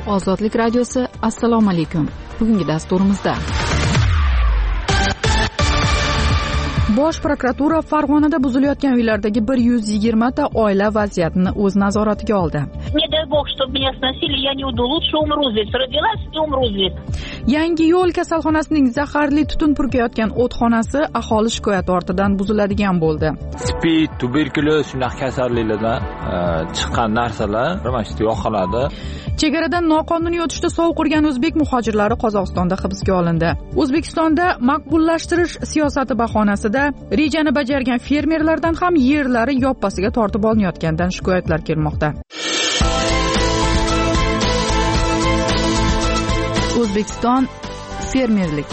Ozodlik radiosi. Assalomu alaykum. Bugungi dasturimizda Bosh prokuratura Farg'onada buzilayotgan uylardagi 120 ta oila vaziyatini o'z nazoratiga oldi. Не дай бог, чтобы меня сносили, я не уйду. Лучше умру здесь. Родилась и умру здесь. Yangi yo'l kasalxonasining zaharli tutun purkayotgan o'txonasi aholi shikoyati ortidan buziladigan bo'ldi. Spid, tuberkuloz shunaqa kasalliklardan chiqqan narsalar mana shu yo'qoladi. Chegaradan noqonuniy o'tishda sovuq urgan o'zbek muhojirlari Qozog'istonda hibsga olindi. O'zbekistonda maqbullashtirish siyosati bahonasida rejani bajargan fermerlardan ham yerlari yoppasiga tortib olinayotganidan shikoyatlar kelmoqda. O'zbekiston fermerlik.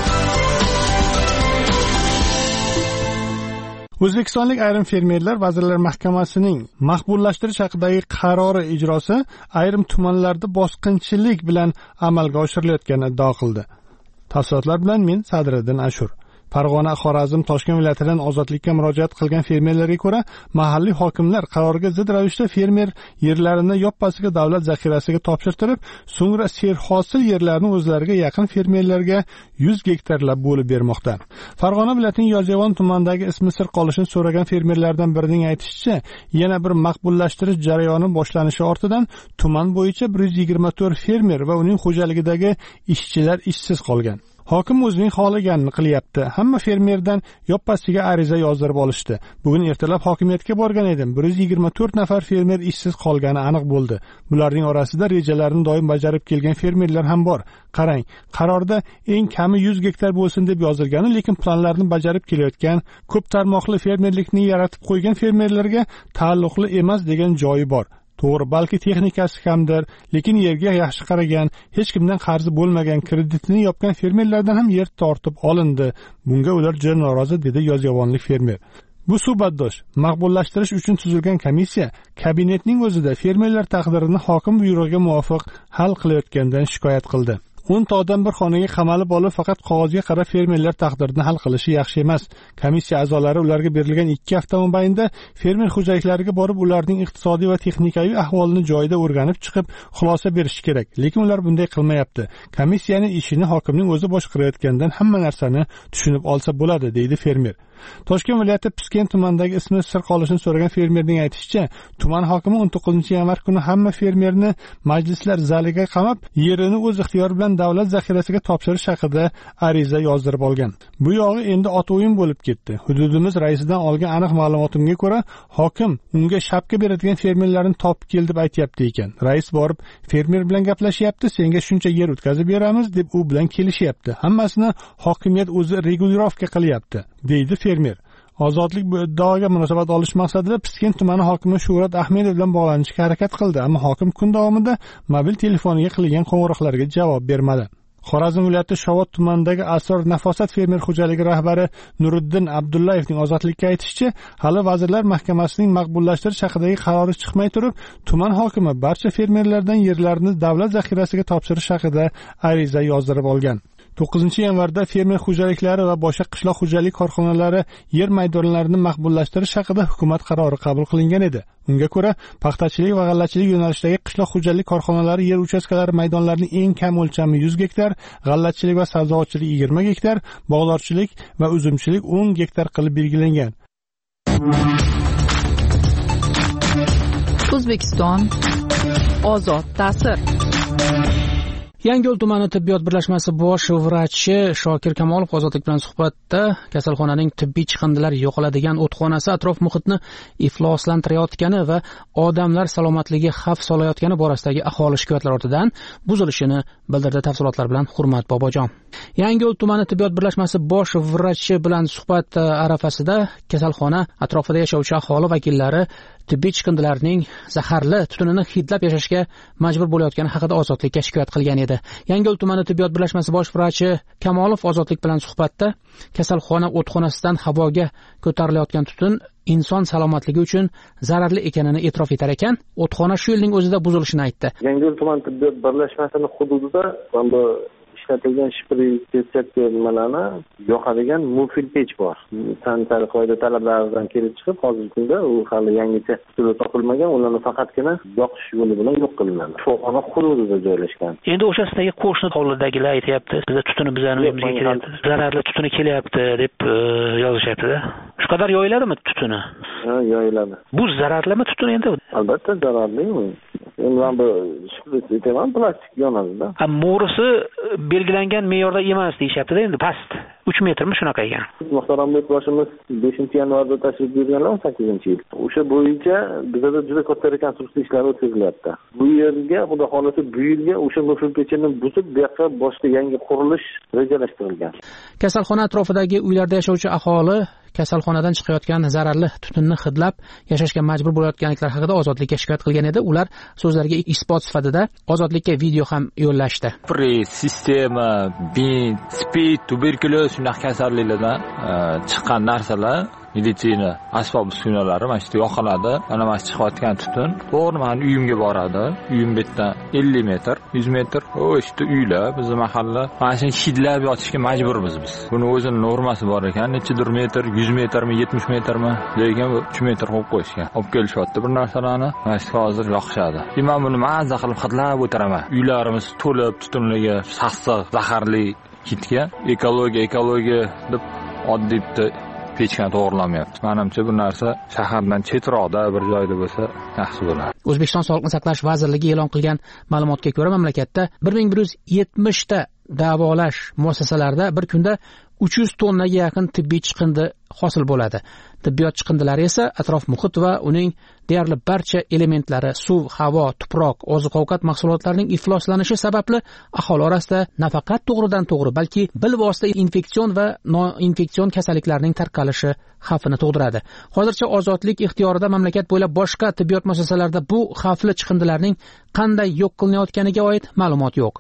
O'zbekistonlik ayrim fermerlar Vazirlar Mahkamasining maqbullashtirish haqidagi qarori ijrosi ayrim tumanlarda bosqinchilik bilan amalga oshirilayotganini iddao qildi. Tafsilotlar bilan men Sadriddin Ashur. Farg'ona, Xorazm, Toshkent viloyatidan ozodlikka murojaat qilgan fermerlarga ko'ra, mahalliy hokimlar qarorga zid ravishda fermer yerlarini yoppasiga davlat zaxirasiga topshirtirib, so'ngra serhosil yerlarni o'zlariga yaqin fermerlarga 100 gektarlab bo'lib bermoqda. Farg'ona viloyatining Yozyovon tumanidagi ismi sir qolishini so'ragan fermerlardan birining aytishicha, yana bir maqbullashtirish jarayoni boshlanishi ortidan tuman bo'yicha 124 fermer va uning xo'jaligidagi ishchilar ishsiz qolgan. Hokim o'zining xohlaganini qilyapti. Hamma fermerdan yoppasiga ariza yozdirib olishdi. Bugun ertalab hokimiyatga borgan edim. 124 nafar fermer ishsiz qolgani aniq bo'ldi. Bularning orasida rejalarini doim bajarib kelgan fermerlar ham bor. Qarang, qarorda eng kami 100 gektar bo'lsin deb yozilgani, lekin planlarni bajarib kelayotgan, ko'p tarmoqli fermerlikni yaratib qo'ygan fermerlarga taalluqli emas degan joyi bor. To'g'ri, balki texnikasi kamdir, lekin yerga yaxshi qaragan, hech kimdan qarzi bo'lmagan, kreditini yopgan fermerlardan ham yer tortib olindi. Bunga ular juda norozi, dedi yozyovonlik fermer. Bu suhbatdosh maqbullashtirish uchun tuzilgan komissiya kabinetning o'zida fermerlar taqdirini hokim buyrug'iga muvofiq hal qilayotganidan shikoyat qildi. 10 ta odam bir xonaga qamalib olib, faqat qog'ozga qarab fermerlar taqdirini hal qilishi yaxshi emas. Komissiya a'zolari ularga berilgan 2 hafta mobaynida fermer xo'jaliklariga borib, ularning iqtisodiy va texnikaviy ahvolini joyida o'rganib chiqib, xulosa berishi kerak. Lekin ular bunday qilmayapti. Komissiyaning ishini hokimning o'zi boshqarayotganidan hamma narsani tushunib olsa bo'ladi, deydi fermer. Toshkent viloyati Piskent tumanidagi ismi sir qolishini so'ragan fermerning aytishicha, tuman hokimi 19-yanvar kuni hamma fermerni majlislar zaliga qamab, yerini o'z ixtiyori bilan davlat zaxirasiga topshirish haqida ariza yozdirib olgan. Bu yog'i endi ot o'yin bo'lib ketdi. Hududimiz raisidan olgan aniq ma'lumotimga ko'ra, hokim unga shapka beradigan fermerlarni topib kel deb aytayapti ekan. Rais borib, fermer bilan gaplashyapti, senga shuncha yer o'tkazib beramiz deb u bilan kelishyapti. Hammasini hokimiyat o'zi regulirovka qilyapti, deydi fermer. Ozodlik bu iddaoga munosabat olish maqsadida Piskent tumani hokimi Shuhrat Ahmedov bilan bog'lanishga harakat qildi, ammo hokim kun davomida mobil telefoniga qilingan qo'ng'iroqlarga javob bermadi. Xorazm viloyati Shovot tumanidagi Asror Nafosat fermer xo'jaligi rahbari Nuriddin Abdullayevning ozodlikka aytishicha, hali Vazirlar Mahkamasining maqbullashtirish haqidagi qarori chiqmay turib, tuman hokimi barcha fermerlardan yerlarini davlat zaxirasiga topshirish haqida ariza yozdirib olgan. 9-yanvarda fermer xo'jaliklari va boshqa qishloq xo'jalik korxonalari yer maydonlarini maqbullashtirish haqida hukumat qarori qabul qilingan edi. Unga ko'ra, paxtachilik va g'allachilik yo'nalishidagi qishloq xo'jalik korxonalari yer uchastkalari maydonlarining eng kam o'lchami 100 gektar, g'allachilik va sabzavotchilik 20 gektar, bog'dorchilik va uzumchilik 10 gektar qilib belgilangan. O'zbekiston ozod ta'sir. Yangiyo'l tumani tibbiyot birlashmasi bosh vrachi Shokir Kamolov ozodlik bilan suhbatda kasalxonaning tibbiy chiqindilar yo'qoladigan o'txonasi atrof muhitni ifloslantirayotgani va odamlar salomatligiga xavf solayotgani borasidagi aholi shikoyatlari ortidan buzilishini bildirdi. Tafsilotlar bilan Hurmat Bobojon. Yangiyo'l tumani tibbiyot birlashmasi bosh vrachi bilan suhbat arafasida kasalxona atrofida yashovchi aholi vakillari tibbiy chiqindilarning zaharli tutunini hidlab yashashga majbur bo'layotgani haqida ozodlikka shikoyat qilgan edi. Yangiyo'l tumani tibbiyot birlashmasi bosh vrachi Kamolov ozodlik bilan suhbatda kasalxona o'txonasidan havoga ko'tarilayotgan tutun inson salomatligi uchun zararli ekanini e'tirof etar ekan, o'txona shu yilning o'zida buzilishini aytdi. Yangiyo'l tuman tibbiyot birlashmasining hududida bu ishlatilgan shpritsetka nimalarni yoqadigan mufil pech bor. Sanitariya qoida talablaridan kelib chiqib, hozirgi kunda u hali yangicha usuli topilmagan, ularni faqatgina yoqish yo'li bilan yo'q qilinadi. Shifoxona hududida joylashgan. Endi o'shasidagi qo'shni hovlidagilar aytyapti, bizda tutuni bizani uyimizga kelyapti, zararli tutuni kelyapti deb yozishyapti-da. Shu qadar yoyiladimi tutuni? Ha, yoyiladi. Bu zararlimi tutun endi? Albatta zararli. Endi men bu shprit aytaman, plastik yonadi-da. Mo'risi belgilangan me'yorda emas deyapti-da, endi past. 3 metrmi shunaqa ekan. Muhtaram boshimiz 5-yanvarda tashrif buyurganlar 18-yil. O'sha bo'yicha bizda juda katta rekonstruksiya ishlari o'tkazilyapti. Bu yerga, xudo xolasa, bu yerga o'sha mufil pechini buzib, bu yoqqa boshqa yangi qurilish rejalashtirilgan. Kasalxona atrofidagi uylarda yashovchi aholi kasalxonadan chiqayotgan zararli tutunni hidlab yashashga majbur bo'layotganliklari haqida Ozodlikka shikoyat qilgan edi. Ular so'zlariga isbot sifatida Ozodlikka video ham yo'llashdi. Sistema, bin, spid, tuberkulyoz shunaqa kasalliklardan chiqqan narsalar meditsina asbob uskunalari mana shu yoqiladi. Mana mana chiqayotgan tutun to'g'ri meni uyimga boradi. Uyim betdan 50 metr, 100 metr o'shda uylar, bizning mahalla. Mana shuni hidlab yotishga majburmiz biz. Buni o'zining normasi bor ekan, nechidir metr, 100 metrmi, 70 metrmi, lekin 3 metr qo'yib qo'yishgan. Olib kelishyapti bir narsalarni, mana shu hozir yoqishadi. Men buni mazza qilib hidlab o'tiraman. Uylarimiz to'lib tutunlarga, sassiq, zaharli hidga ekologiya deb oddiy pechkani to'g'rilamayapti. Menimcha bu narsa shahardan chetroqda bir joyda bo'lsa yaxshi bo'ladi. O'zbekiston Sog'liqni saqlash vazirligi e'lon qilgan ma'lumotga ko'ra, mamlakatda 1170 ta davolash muassasalarida bir kunda 300 tonnaga yaqin tibbiy chiqindi hosil bo'ladi. Tibbiyot chiqindilari esa atrof muhit va uning deyarli barcha elementlari, suv, havo, tuproq, oziq-ovqat mahsulotlarining ifloslanishi sababli aholi orasida nafaqat to'g'ridan-to'g'ri, balki bilvosita infeksion va noinfeksion kasalliklarning tarqalishi xavfini tug'diradi. Hozircha Ozodlik ixtiyorida mamlakat bo'ylab boshqa tibbiyot muassasalarida bu xavfli chiqindilarning qanday yo'q qilinayotganiga oid ma'lumot yo'q.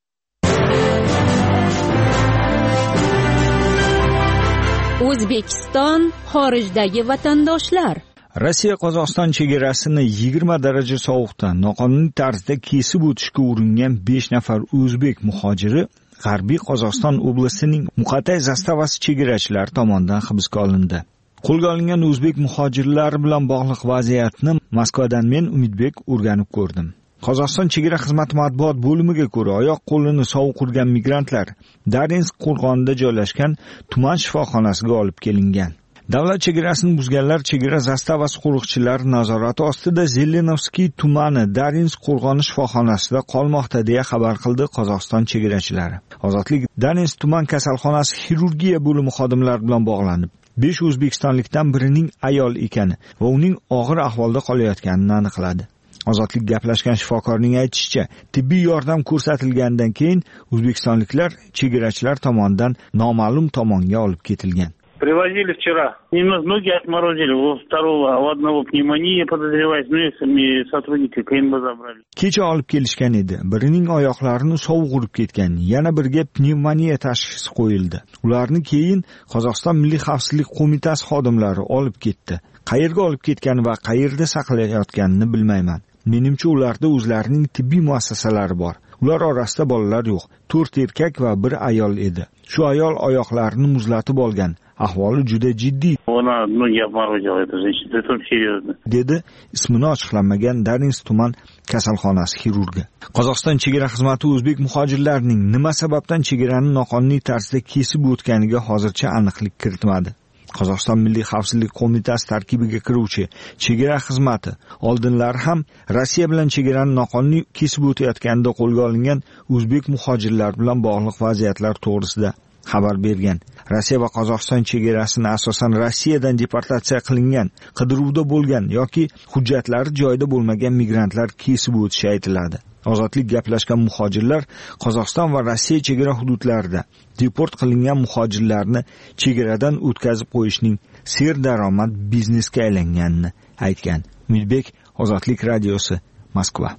O'zbekiston xorijdagi vatandoshlar. Rossiya Qozog'iston chegarasini 20 daraja sovuqda noqonuniy tarzda kesib o'tishga uringan 5 nafar o'zbek muhojiri G'arbiy Qozog'iston oblasining Muqatay zastavasi chegarachilari tomonidan hibsga olindi. Qo'lga olingan o'zbek muhojirlar bilan bog'liq vaziyatni Moskvadan men Umidbek o'rganib ko'rdim. Qozog'iston chegara xizmati matbuot bo'limiga ko'ra, oyoq qo'lini sovuq urgan migrantlar Darinsk qo'rg'onida joylashgan tuman shifoxonasiga olib kelingan. Davlat chegarasini buzganlar chegara zastavasi qo'riqchilari nazorati ostida Zelenovskiy tumani Darinsk qo'rg'oni shifoxonasida qolmoqda deya xabar qildi Qozog'iston chegarachilari. Ozodlik Darinsk tuman kasalxonasi xirurgiya bo'limi xodimlari bilan bog'lanib, 5 o'zbekistonlikdan birining ayol ekani va uning og'ir ahvolda qolayotganini aniqladi. Ozodlik gaplashgan shifokorning aytishicha, tibbiy yordam ko'rsatilgandan keyin o'zbekistonliklar chegarachilar tomonidan noma'lum tomonga olib ketilgan. Привозили вчера. Ноги отморозили. У второго, у одного пневмония подозревается, и сотрудники КНБ забрали. Kecha olib kelishgan edi. Birining oyoqlarini sovuq urib ketgan, yana biriga pnevmoniya tashxisi qo'yildi. Ularni keyin Qozog'iston Milliy xavfsizlik qo'mitasi xodimlari olib ketdi. Qayerga olib ketgani va qayerda saqlayotganini bilmayman. Menimcha ularda o'zlarining tibbiy muassasalari bor. Ular orasida bolalar yo'q. 4 erkak va 1 ayol edi. Shu ayol oyoqlarini muzlatib olgan. Ahvoli juda jiddiy. Ona ноги обморозила, это значит, это серьезно. Dedi ismini ochiqlanmagan Darinsk tuman kasalxonasi xirurgi. Qozog'iston chegara xizmati o'zbek muhojirlarining nima sababdan chegarani noqonuniy tarzda kesib o'tganiga hozircha aniqlik kiritmadi. Qozog'iston Milliy xavfsizlik qo'mitasi tarkibiga kiruvchi chegara xizmati oldinlari ham Rossiya bilan chegarani noqonuniy kesib o'tayotganida qo'lga olingan o'zbek muhojirlar bilan bog'liq vaziyatlar to'g'risida xabar bergan. Rossiya va Qozog'iston chegarasini asosan Rossiyadan deportatsiya qilingan, qidiruvda bo'lgan yoki hujjatlari joyida bo'lmagan migrantlar kesib o'tishi aytiladi. Ozodlik gaplashgan muhojirlar Qozog'iston va Rossiya chegara hududlarida deport qilingan muhojirlarni chegaradan o'tkazib qo'yishning serdaromad biznesga aylanganini aytgan. Umidbek, Ozodlik radiosi, Moskva.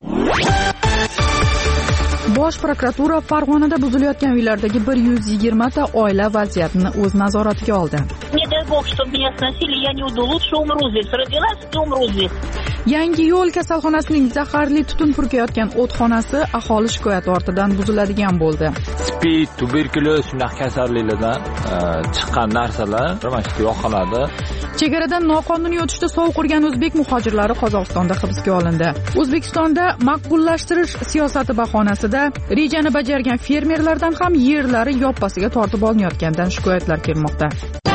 Bosh prokuratura Farg'onada buzilayotgan uylardagi 120 ta oila vaziyatini o'z nazoratiga oldi. Не дай бог, чтобы меня сносили, я не уйду. Лучше умру здесь. Родилась и умру здесь. Yangi yo'l kasalxonasining zaharli tutun purkayotgan o'txonasi aholi shikoyati ortidan buziladigan bo'ldi. Spid, tuberkulyoz shunaqa kasalliklardan chiqqan narsalar mana shu yoqiladi. Chegaradan noqonuniy o'tishda sovuq urgan o'zbek muhojirlari Qozog'istonda hibsga olindi. O'zbekistonda maqbullashtirish siyosati bahonasida rejani bajargan fermerlardan ham yerlari yoppasiga tortib olinayotganidan shikoyatlar kelmoqda.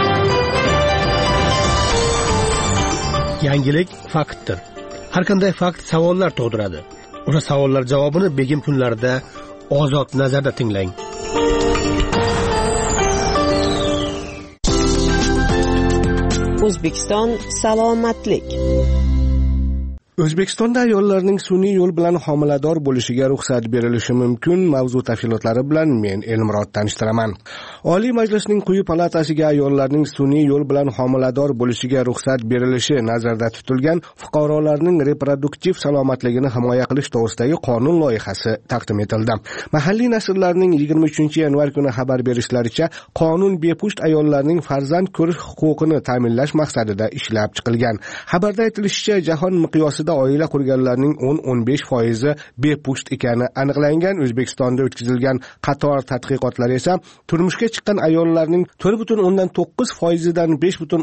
Yangilik faktdir. Har qanday fakt savollar tug'diradi. O'sha savollar javobini begim kunlarida ozod nazarda tinglang. O'zbekiston salomatlik. O'zbekistonda ayollarning sun'iy yo'l bilan homilador bo'lishiga ruxsat berilishi mumkin. Mavzu tafsilotlari bilan men Elmurod tanishtiraman. Oliy Majlisning quyi palatasiga ayollarning sun'iy yo'l bilan homilador bo'lishiga ruxsat berilishi nazarda tutilgan fuqarolarning reproduktiv salomatligini himoya qilish to'g'risidagi qonun loyihasi taqdim etildi. Mahalliy nashrlarning 23-yanvar kuni xabar berishlaricha, qonun bepusht ayollarning farzand ko'rish huquqini ta'minlash maqsadida ishlab chiqilgan. Xabarda aytilishicha, jahon miqyosida oila qurganlarning 10-15% bepusht ekani aniqlangan. O'zbekistonda o'tkazilgan qator tadqiqotlar esa turmushga chiqqan ayollarning 4.9% dan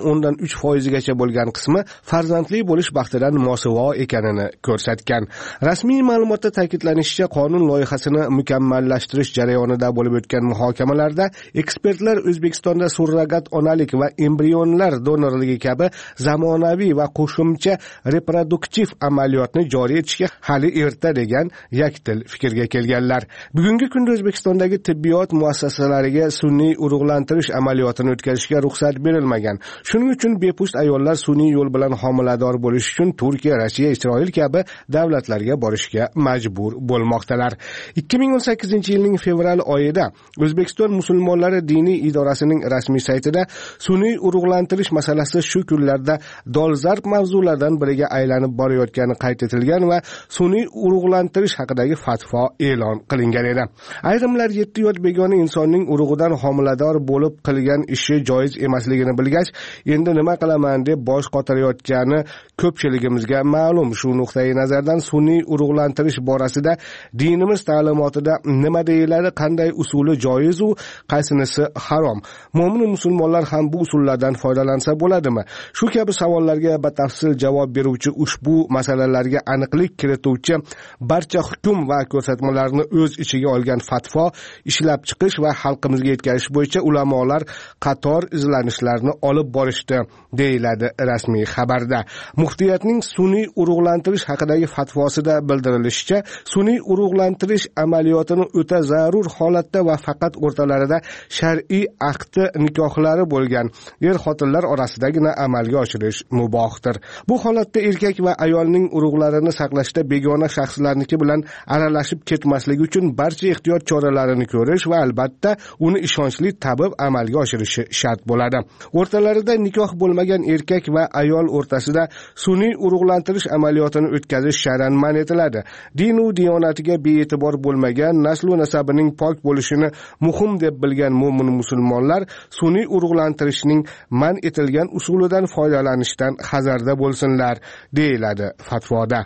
5.3% gacha bo'lgan qismi farzandli bo'lish baxtidan mosuvo ekanini ko'rsatgan. Rasmiy ma'lumotda ta'kidlanishicha, qonun loyihasini mukammallashtirish jarayonida bo'lib o'tgan muhokamalarda ekspertlar O'zbekistonda surrogat onalik va embrionlar donorligi kabi zamonaviy va qo'shimcha reproduktiv amaliyotni joriy etishga hali erta degan yakdil fikrga kelganlar. Bugungi kunda O'zbekistondagi tibbiyot muassasalariga sun'iy urug'lantirish amaliyotini o'tkazishga ruxsat berilmagan. Shuning uchun bepusht ayollar sun'iy yo'l bilan homilador bo'lish uchun Turkiya, Rossiya, Isroil kabi davlatlarga borishga majbur bo'lmoqdalar. 2018-yilning fevral oyida O'zbekiston musulmonlari diniy idorasining rasmiy saytida sun'iy urug'lantirish masalasi shu kunlarda dolzarb mavzulardan biriga aylanib borayotgani qayd etilgan va sun'iy urug'lantirish haqidagi fatvo e'lon qilingan edi. Ayrimlar 7 yot begona insonning urug'idan homilador bo'lib qilgan ishi joiz emasligini bilgach, endi nima qilaman deb bosh qotirayotgani ko'pchiligimizga ma'lum. Shu nuqtai nazardan sun'iy urug'lantirish borasida dinimiz ta'limotida nima deyiladi, qanday usuli joiz u qaysinisi harom? Mo'min musulmonlar ham bu usullardan foydalansa bo'ladimi? Shu kabi savollarga batafsil javob beruvchi ushbu masalalarga aniqlik kirituvchi barcha hukm va ko'rsatmalarni o'z ichiga olgan fatvo ishlab chiqish va xalqimizga yetkazish bo'yicha ulamolar qator izlanishlarni olib borishdi, deyiladi rasmiy xabarda. Muftiyatning sun'iy urug'lantirish haqidagi fatvosida bildirilishicha, sun'iy urug'lantirish amaliyotini o'ta zarur holatda va faqat o'rtalarida shar'iy aqdi nikohlari bo'lgan er-xotinlar orasidagina amalga oshirish mubohdir. Bu holatda erkak va ayolning urug'larini saqlashda begona shaxslarniki bilan aralashib ketmasligi uchun barcha ehtiyot choralarini ko'rish va albatta uni ishonchli tabib amalga oshirishi shart bo'ladi. O'rtalarida nikoh bo'lmagan erkak va ayol o'rtasida sun'iy urug'lantirish amaliyotini o'tkazish shar'an man etiladi. Din u diyonatiga bee'tibor bo'lmagan, nasl va nasabining pok bo'lishini muhim deb bilgan mo'min musulmonlar sun'iy urug'lantirishning man etilgan usulidan foydalanishdan hazarda bo'lsinlar, deyiladi fatvoda.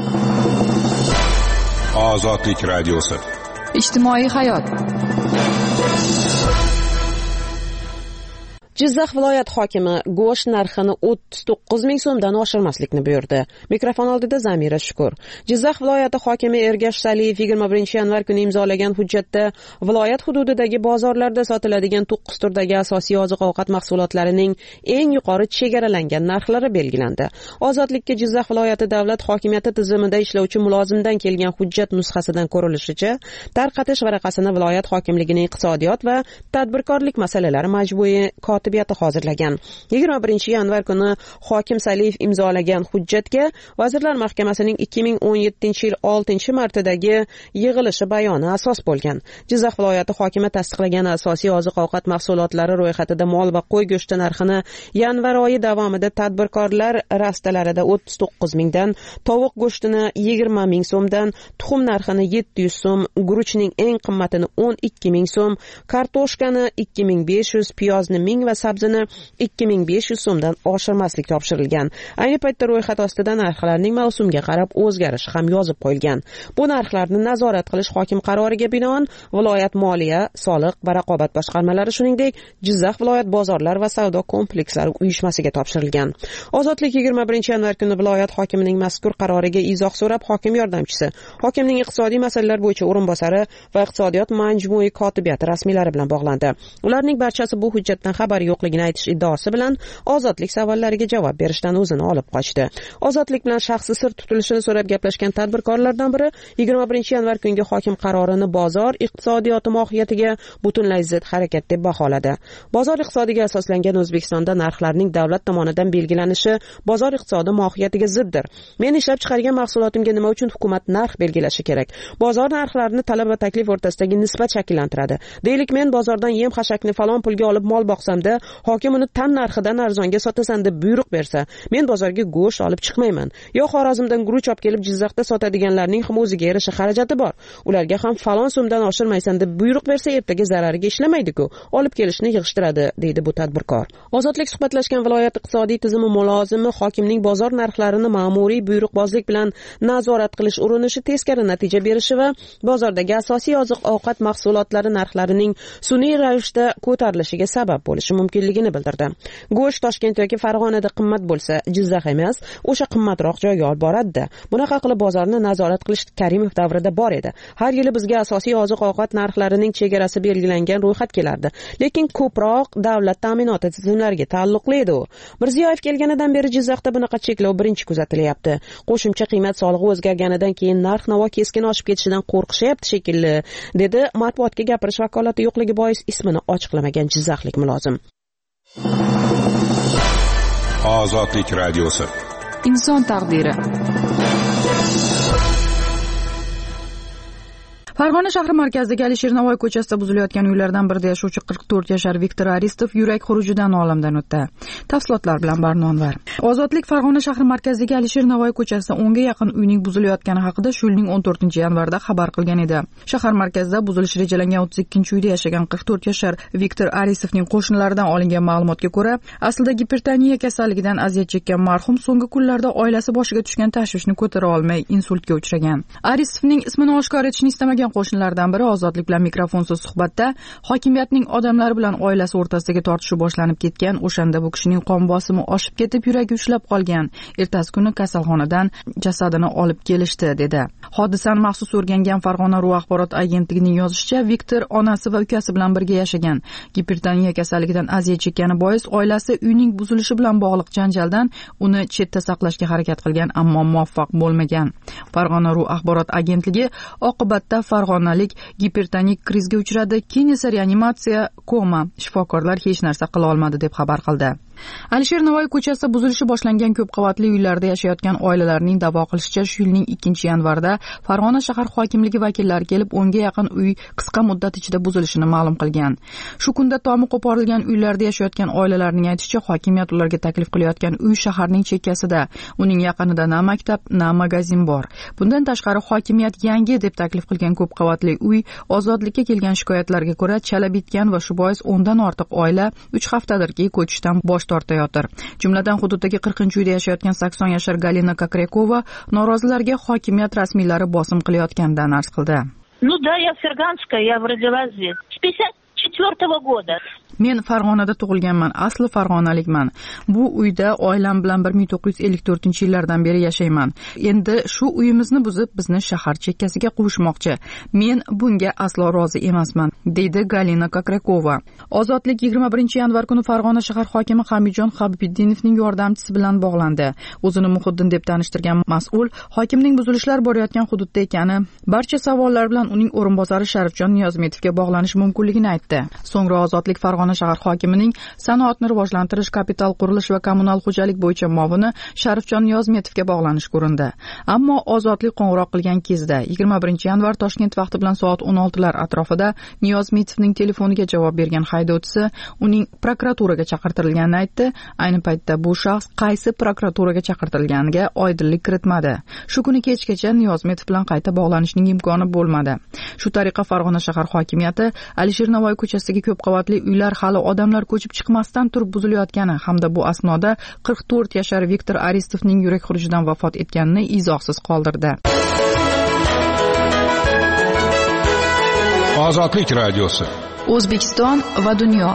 Ozodlik radiosi. Ijtimoiy hayot. Jizzax viloyat hokimi go'sht narxini 39 ming so'mdan oshirmaslikni buyurdi. Mikrofon oldida Zamira Shukur. Jizzax viloyati hokimi Ergash Saliyev 21-yanvar kuni imzolagan hujjatda viloyat hududidagi bozorlarda sotiladigan 9 turdagi asosiy oziq-ovqat mahsulotlarining eng yuqori chegaralangan narxlari belgilandi. Ozodlikka Jizzax viloyati davlat hokimiyati tizimida ishlovchi mulozimdan kelgan hujjat nusxasidan ko'rilishicha, tarqatish varaqasini viloyat hokimligining iqtisodiyot va tadbirkorlik masalalari majmuiy kotibiyati hozirlagan. 21-yanvar kuni hokim Saliyev imzolagan hujjatga Vazirlar Mahkamasining 2017-yil 6-martadagi yig'ilishi bayoni asos bo'lgan. Jizzax viloyati hokimi tasdiqlagan asosiy oziq-ovqat mahsulotlari ro'yxatida mol va qo'y go'shti narxini yanvar oyi davomida tadbirkorlar rastalarida 39 mingdan, tovuq go'shtini 20 ming so'mdan, tuxum narxini 700 so'm, guruchning eng qimmatini 12 ming so'm, kartoshkani 2500, piyozni 1000 va va sabzini 2500 so'mdan oshirmaslik topshirilgan. Ayni paytda ro'yxat ostida narxlarning mavsumga qarab o'zgarishi ham yozib qo'yilgan. Bu narxlarni nazorat qilish hokim qaroriga binoan viloyat moliya, soliq va raqobat boshqarmalari, shuningdek Jizzax viloyat bozorlar va savdo komplekslari uyushmasiga topshirilgan. Ozodlik 21-yanvar kuni viloyat hokimining mazkur qaroriga izoh so'rab hokim yordamchisi, hokimning iqtisodiy masalalar bo'yicha o'rinbosari va iqtisodiyot majmui kotibiyati rasmiylari bilan bog'landi. Ularning barchasi bu hujjatdan xabari yo'qligini aytish iddaosi bilan ozodlik savollariga javob berishdan o'zini olib qochdi. Ozodlik bilan shaxsi sir tutilishini so'rab gaplashgan tadbirkorlardan biri 21-yanvar kungi hokim qarorini bozor iqtisodiyoti mohiyatiga butunlay zid harakat deb baholadi. Bozor iqtisodiga asoslangan O'zbekistonda narxlarning davlat tomonidan belgilanishi bozor iqtisodi mohiyatiga ziddir. Men ishlab chiqargan mahsulotimga nima uchun hukumat narx belgilashi kerak? Bozor narxlarini talab va taklif o'rtasidagi nisbat shakllantiradi. Deylik, men bozordan yem-xashakni falon pulga olib mol boqsamda, hokim uni tan narxidan arzonga sotasan deb buyruq bersa, men bozorga go'sht olib chiqmayman. Yo Xorazmdan guruch olib kelib Jizzaxda sotadiganlarning ham o'ziga yarasha xarajati bor. Ularga ham falon so'mdan oshirmaysan deb buyruq bersa, ertaga zarariga ishlamaydi-ku, olib kelishni yig'ishtiradi, deydi bu tadbirkor. Ozodlik suhbatlashgan viloyat iqtisodiy tizimi mulozimi hokimning bozor narxlarini ma'muriy buyruqbozlik bilan nazorat qilish urinishi teskari natija berishi va bozordagi asosiy oziq-ovqat mahsulotlari narxlarining sun'iy ravishda ko'tarilishiga sabab bo'lishi mumkinligini bildirdi. Go'sht Toshkent yoki Farg'onada qimmat bo'lsa, Jizzax emas, o'sha qimmatroq joyga olib boradi-da. Bunaqa qilib bozorni nazorat qilish Karimov davrida bor edi. Har yili bizga asosiy oziq-ovqat narxlarining chegarasi belgilangan ro'yxat kelardi. Lekin ko'proq davlat ta'minoti tizimlariga taalluqli edi u. Mirziyoyev kelganidan beri Jizzaxda bunaqa cheklov birinchi kuzatilyapti. Qo'shimcha qiymat solig'i o'zgarganidan keyin narx-navo keskin oshib ketishidan qo'rqishyapti shekilli, dedi matbuotga gapirish vakolati yo'qligi bois ismini ochiqlamagan jizzaxlik mulozim. Ozodlik radiosi. Inson taqdiri. Farg'ona shahri markazidagi Alisher Navoiy ko'chasida buzilayotgan uylardan birida yashovchi 44 yashar Viktor Aristov yurak xurujidan olamdan o'tdi. Tafsilotlar bilan Barnonvar. Ozodlik Farg'ona shahri markazidagi Alisher Navoiy ko'chasida 10 ga yaqin uyning buzilayotgani haqida shu yilning 14-yanvarda xabar qilgan edi. Shahar markazida buzilish rejalangan 32-uyda yashagan 44 yashar Viktor Aristovning qo'shnilaridan olingan ma'lumotga ko'ra, aslida gipertoniya kasalligidan aziyat chekkan marhum so'nggi kunlarda oilasi boshiga tushgan tashvishni ko'tara olmay insultga uchragan. Aristovning ismini oshkor etishni istamagan qo'shnilardan biri Ozodlik bilan mikrofonsiz suhbatda hokimiyatning odamlari bilan oilasi o'rtasidagi tortishuv boshlanib ketgan, o'shanda bu kishining qon bosimi oshib ketib, yuragi ushlab qolgan. Ertasi kuni kasalxonadan jasadini olib kelishdi, dedi. Hodisani maxsus o'rgangan Farg'ona.ru axborot agentligining yozishicha, Viktor onasi va ukasi bilan birga yashagan. Gipertoniya kasalligidan aziyat chekkani bois oilasi uyning buzilishi bilan bog'liq janjaldan uni chetda saqlashga harakat qilgan, ammo muvaffaq bo'lmagan. Farg'ona.ru axborot agentligi oqibatda farg'onalik gipertonik krizga uchradi, keyin esa reanimatsiya, koma, shifokorlar hech narsa qila olmadi deb xabar qildi. Alisher Navoiy ko'chasida buzilishi boshlangan ko'p qavatli uylarda yashayotgan oilalarning da'vo qilishicha, shu yilning 2-yanvarda Farg'ona shahar hokimligi vakillari kelib 10 ga yaqin uy qisqa muddat ichida buzilishini ma'lum qilgan. Shu kunda tomi qo'porilgan uylarda yashayotgan oilalarning aytishicha, hokimiyat ularga taklif qilayotgan uy shaharning chekkasida, uning yaqinida na maktab, na magazin bor. Bundan tashqari hokimiyat yangi deb taklif qilgan ko'p qavatli uy Ozodlikka kelgan shikoyatlarga ko'ra chala bitgan va shu bois 10 dan ortiq oila 3 haftadirki ko'chishdan bosh tortayotir. Jumladan hududdagi 40-uyda yashayotgan 80 yashar Galina Kokrekova norozilarga hokimiyat rasmiylari bosim qilayotganidan arz qildi. Ну да, я Ферганская, я родилась здесь. С 54 года. Men Farg'onada tug'ilganman, asli farg'onalikman. Bu uyda oilam bilan 1954-yillardan beri yashayman. Endi shu uyimizni buzib, bizni shahar chekkasiga quvishmoqchi. Men bunga aslo rozi emasman, deydi Galina Kokrekova. Ozodlik 21-yanvar kuni Farg'ona shahar hokimi Hamidjon Habibiddinovning yordamchisi bilan bog'landi. O'zini Muhiddin deb tanishtirgan mas'ul hokimning buzilishlar borayotgan hududda ekani, barcha savollar bilan uning o'rinbosari Sharifjon Niyozmetovga bog'lanish mumkinligini aytdi. So'ngra Ozodlik Farg'ona shahar hokimining sanoatni rivojlantirish, kapital qurilish va kommunal xo'jalik bo'yicha muavini Sharifjon Niyozmetovga bog'lanish ko'rindi. Ammo Ozodlik qo'ng'iroq qilgan kezda 21-yanvar Toshkent vaqti bilan soat 16lar atrofida Niyozmetovning telefoniga javob bergan haydovchisi uning prokuraturaga chaqirtirilganini aytdi. Ayni paytda bu shaxs qaysi prokuraturaga chaqirtirilganiga oydinlik kiritmadi. Shu kuni kechgacha Niyozmetov bilan qayta bog'lanishning imkoni bo'lmadi. Shu tariqa Farg'ona shahar hokimiyati Alisher Navoiy ko'chasidagi ko'p qavatli uylar hali odamlar ko'chib chiqmasdan turib buzilayotgani hamda bu asnoda 44 yashar Viktor Aristovning yurak xurujidan vafot etganini izohsiz qoldirdi. Ozodlik radiosi. O'zbekiston va dunyo.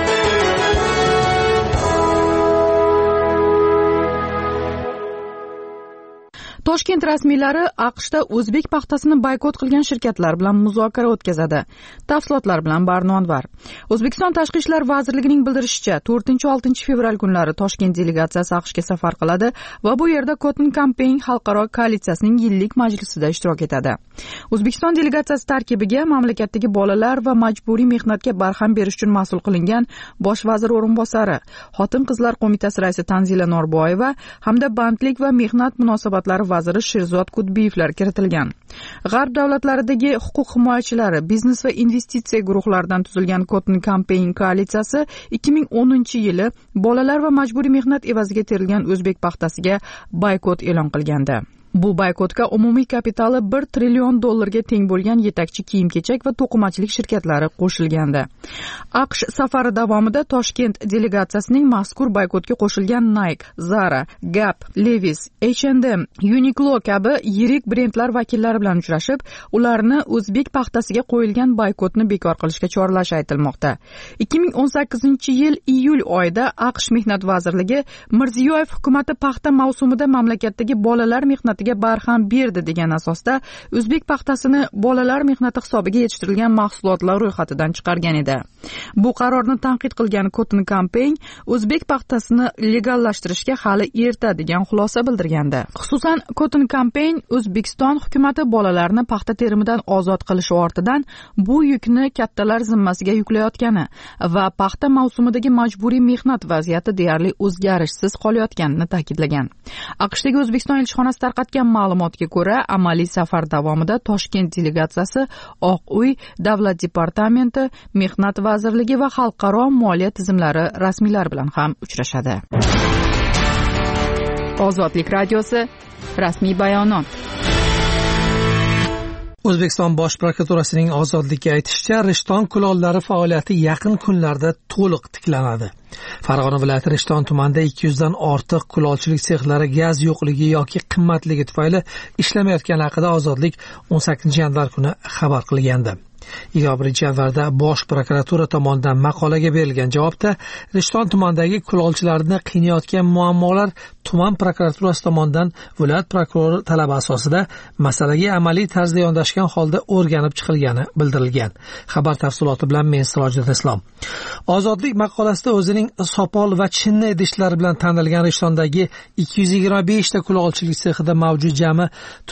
Toshkent rasmiylari AQShda o'zbek paxtasini boykot qilgan shirkatlar bilan muzokara o'tkazadi. Tafsilotlar bilan Barnonvar. O'zbekiston Tashqi ishlar vazirligining bildirishicha, 4-6 fevral kunlari Toshkent delegatsiyasi AQShga safar qiladi va bu yerda Cotton Campaign xalqaro koalitsiyasining yillik majlisida ishtirok etadi. O'zbekiston delegatsiyasi tarkibiga mamlakatdagi bolalar va majburiy mehnatga barham berish uchun mas'ul qilingan bosh vazir o'rinbosari, Xotin-qizlar qo'mitasi raisi Tanzila Norboyeva hamda bandlik va mehnat munosabatlari vaziri Sherzod Kudbiyevlar kiritilgan. G'arb davlatlaridagi huquq himoyachilari, biznes va investitsiya guruhlaridan tuzilgan Cotton Campaign koalitsiyasi 2010-yili bolalar va majburiy mehnat evaziga terilgan o'zbek paxtasiga boykot e'lon qilgandi. Bu boykotga umumiy kapitali $1 trillion teng bo'lgan yetakchi kiyim-kechak va to'qimachilik shirkatlari qo'shilgandi. AQSh safari davomida Toshkent delegatsiyasining mazkur boykotga qo'shilgan Nike, Zara, Gap, Levi's, H&M, Uniqlo kabi yirik brendlar vakillari bilan uchrashib, ularni o'zbek paxtasiga qo'yilgan boykotni bekor qilishga chorlashi aytilmoqda. 2018-yil iyul oyida AQSh mehnat vazirligi Mirziyoyev hukumati paxta mavsumida mamlakatdagi bolalar mehnati barham berdi degan asosda o'zbek paxtasini bolalar mehnati hisobiga yetishtirilgan mahsulotlar ro'yxatidan chiqargan edi. Bu qarorni tanqid qilgan Cotton Campaign o'zbek paxtasini legallashtirishga hali erta degan xulosa bildirgandi. Xususan, Cotton Campaign O'zbekiston hukumati bolalarni paxta terimidan ozod qilishi ortidan bu yukni kattalar zimmasiga yuklayotgani va paxta mavsumidagi majburiy mehnat vaziyati deyarli o'zgarishsiz qolayotganini ta'kidlagan. AQShdagi O'zbekiston elchixonasi tarqatgan ma'lumotga ko'ra, amaliy safar davomida Toshkent delegatsiyasi Oq uy, Davlat departamenti, Mehnat vazirligi va xalqaro moliya tizimlari rasmiylari bilan ham uchrashadi. Ozodlik radiosi rasmiy bayonot. O'zbekiston Bosh prokuraturasining Ozodlikka aytishicha, Rishton kulollari faoliyati yaqin kunlarda to'liq tiklanadi. Farg'ona viloyati Rishton tumanida 200 dan ortiq kulolchilik sexlari gaz yo'qligi yoki qimmatligi tufayli ishlamayotgani haqida Ozodlik 18-yanvar kuni xabar qilgandi. 21-yanvarda Bosh prokuratura tomonidan maqolaga berilgan javobda Rishton tumanidagi kulolchilarni qiynayotgan muammolar tuman prokuraturasi tomonidan viloyat prokurori talabi asosida masalaga amaliy tarzda yondashgan holda o'rganib chiqilgani bildirilgan. Xabar tafsiloti bilan men Sirojiddin Islom. Ozodlik maqolasida o'zining sopol va chinni idishlari bilan tanilgan Rishtondagi 225 ta kulolchilik sexida mavjud jami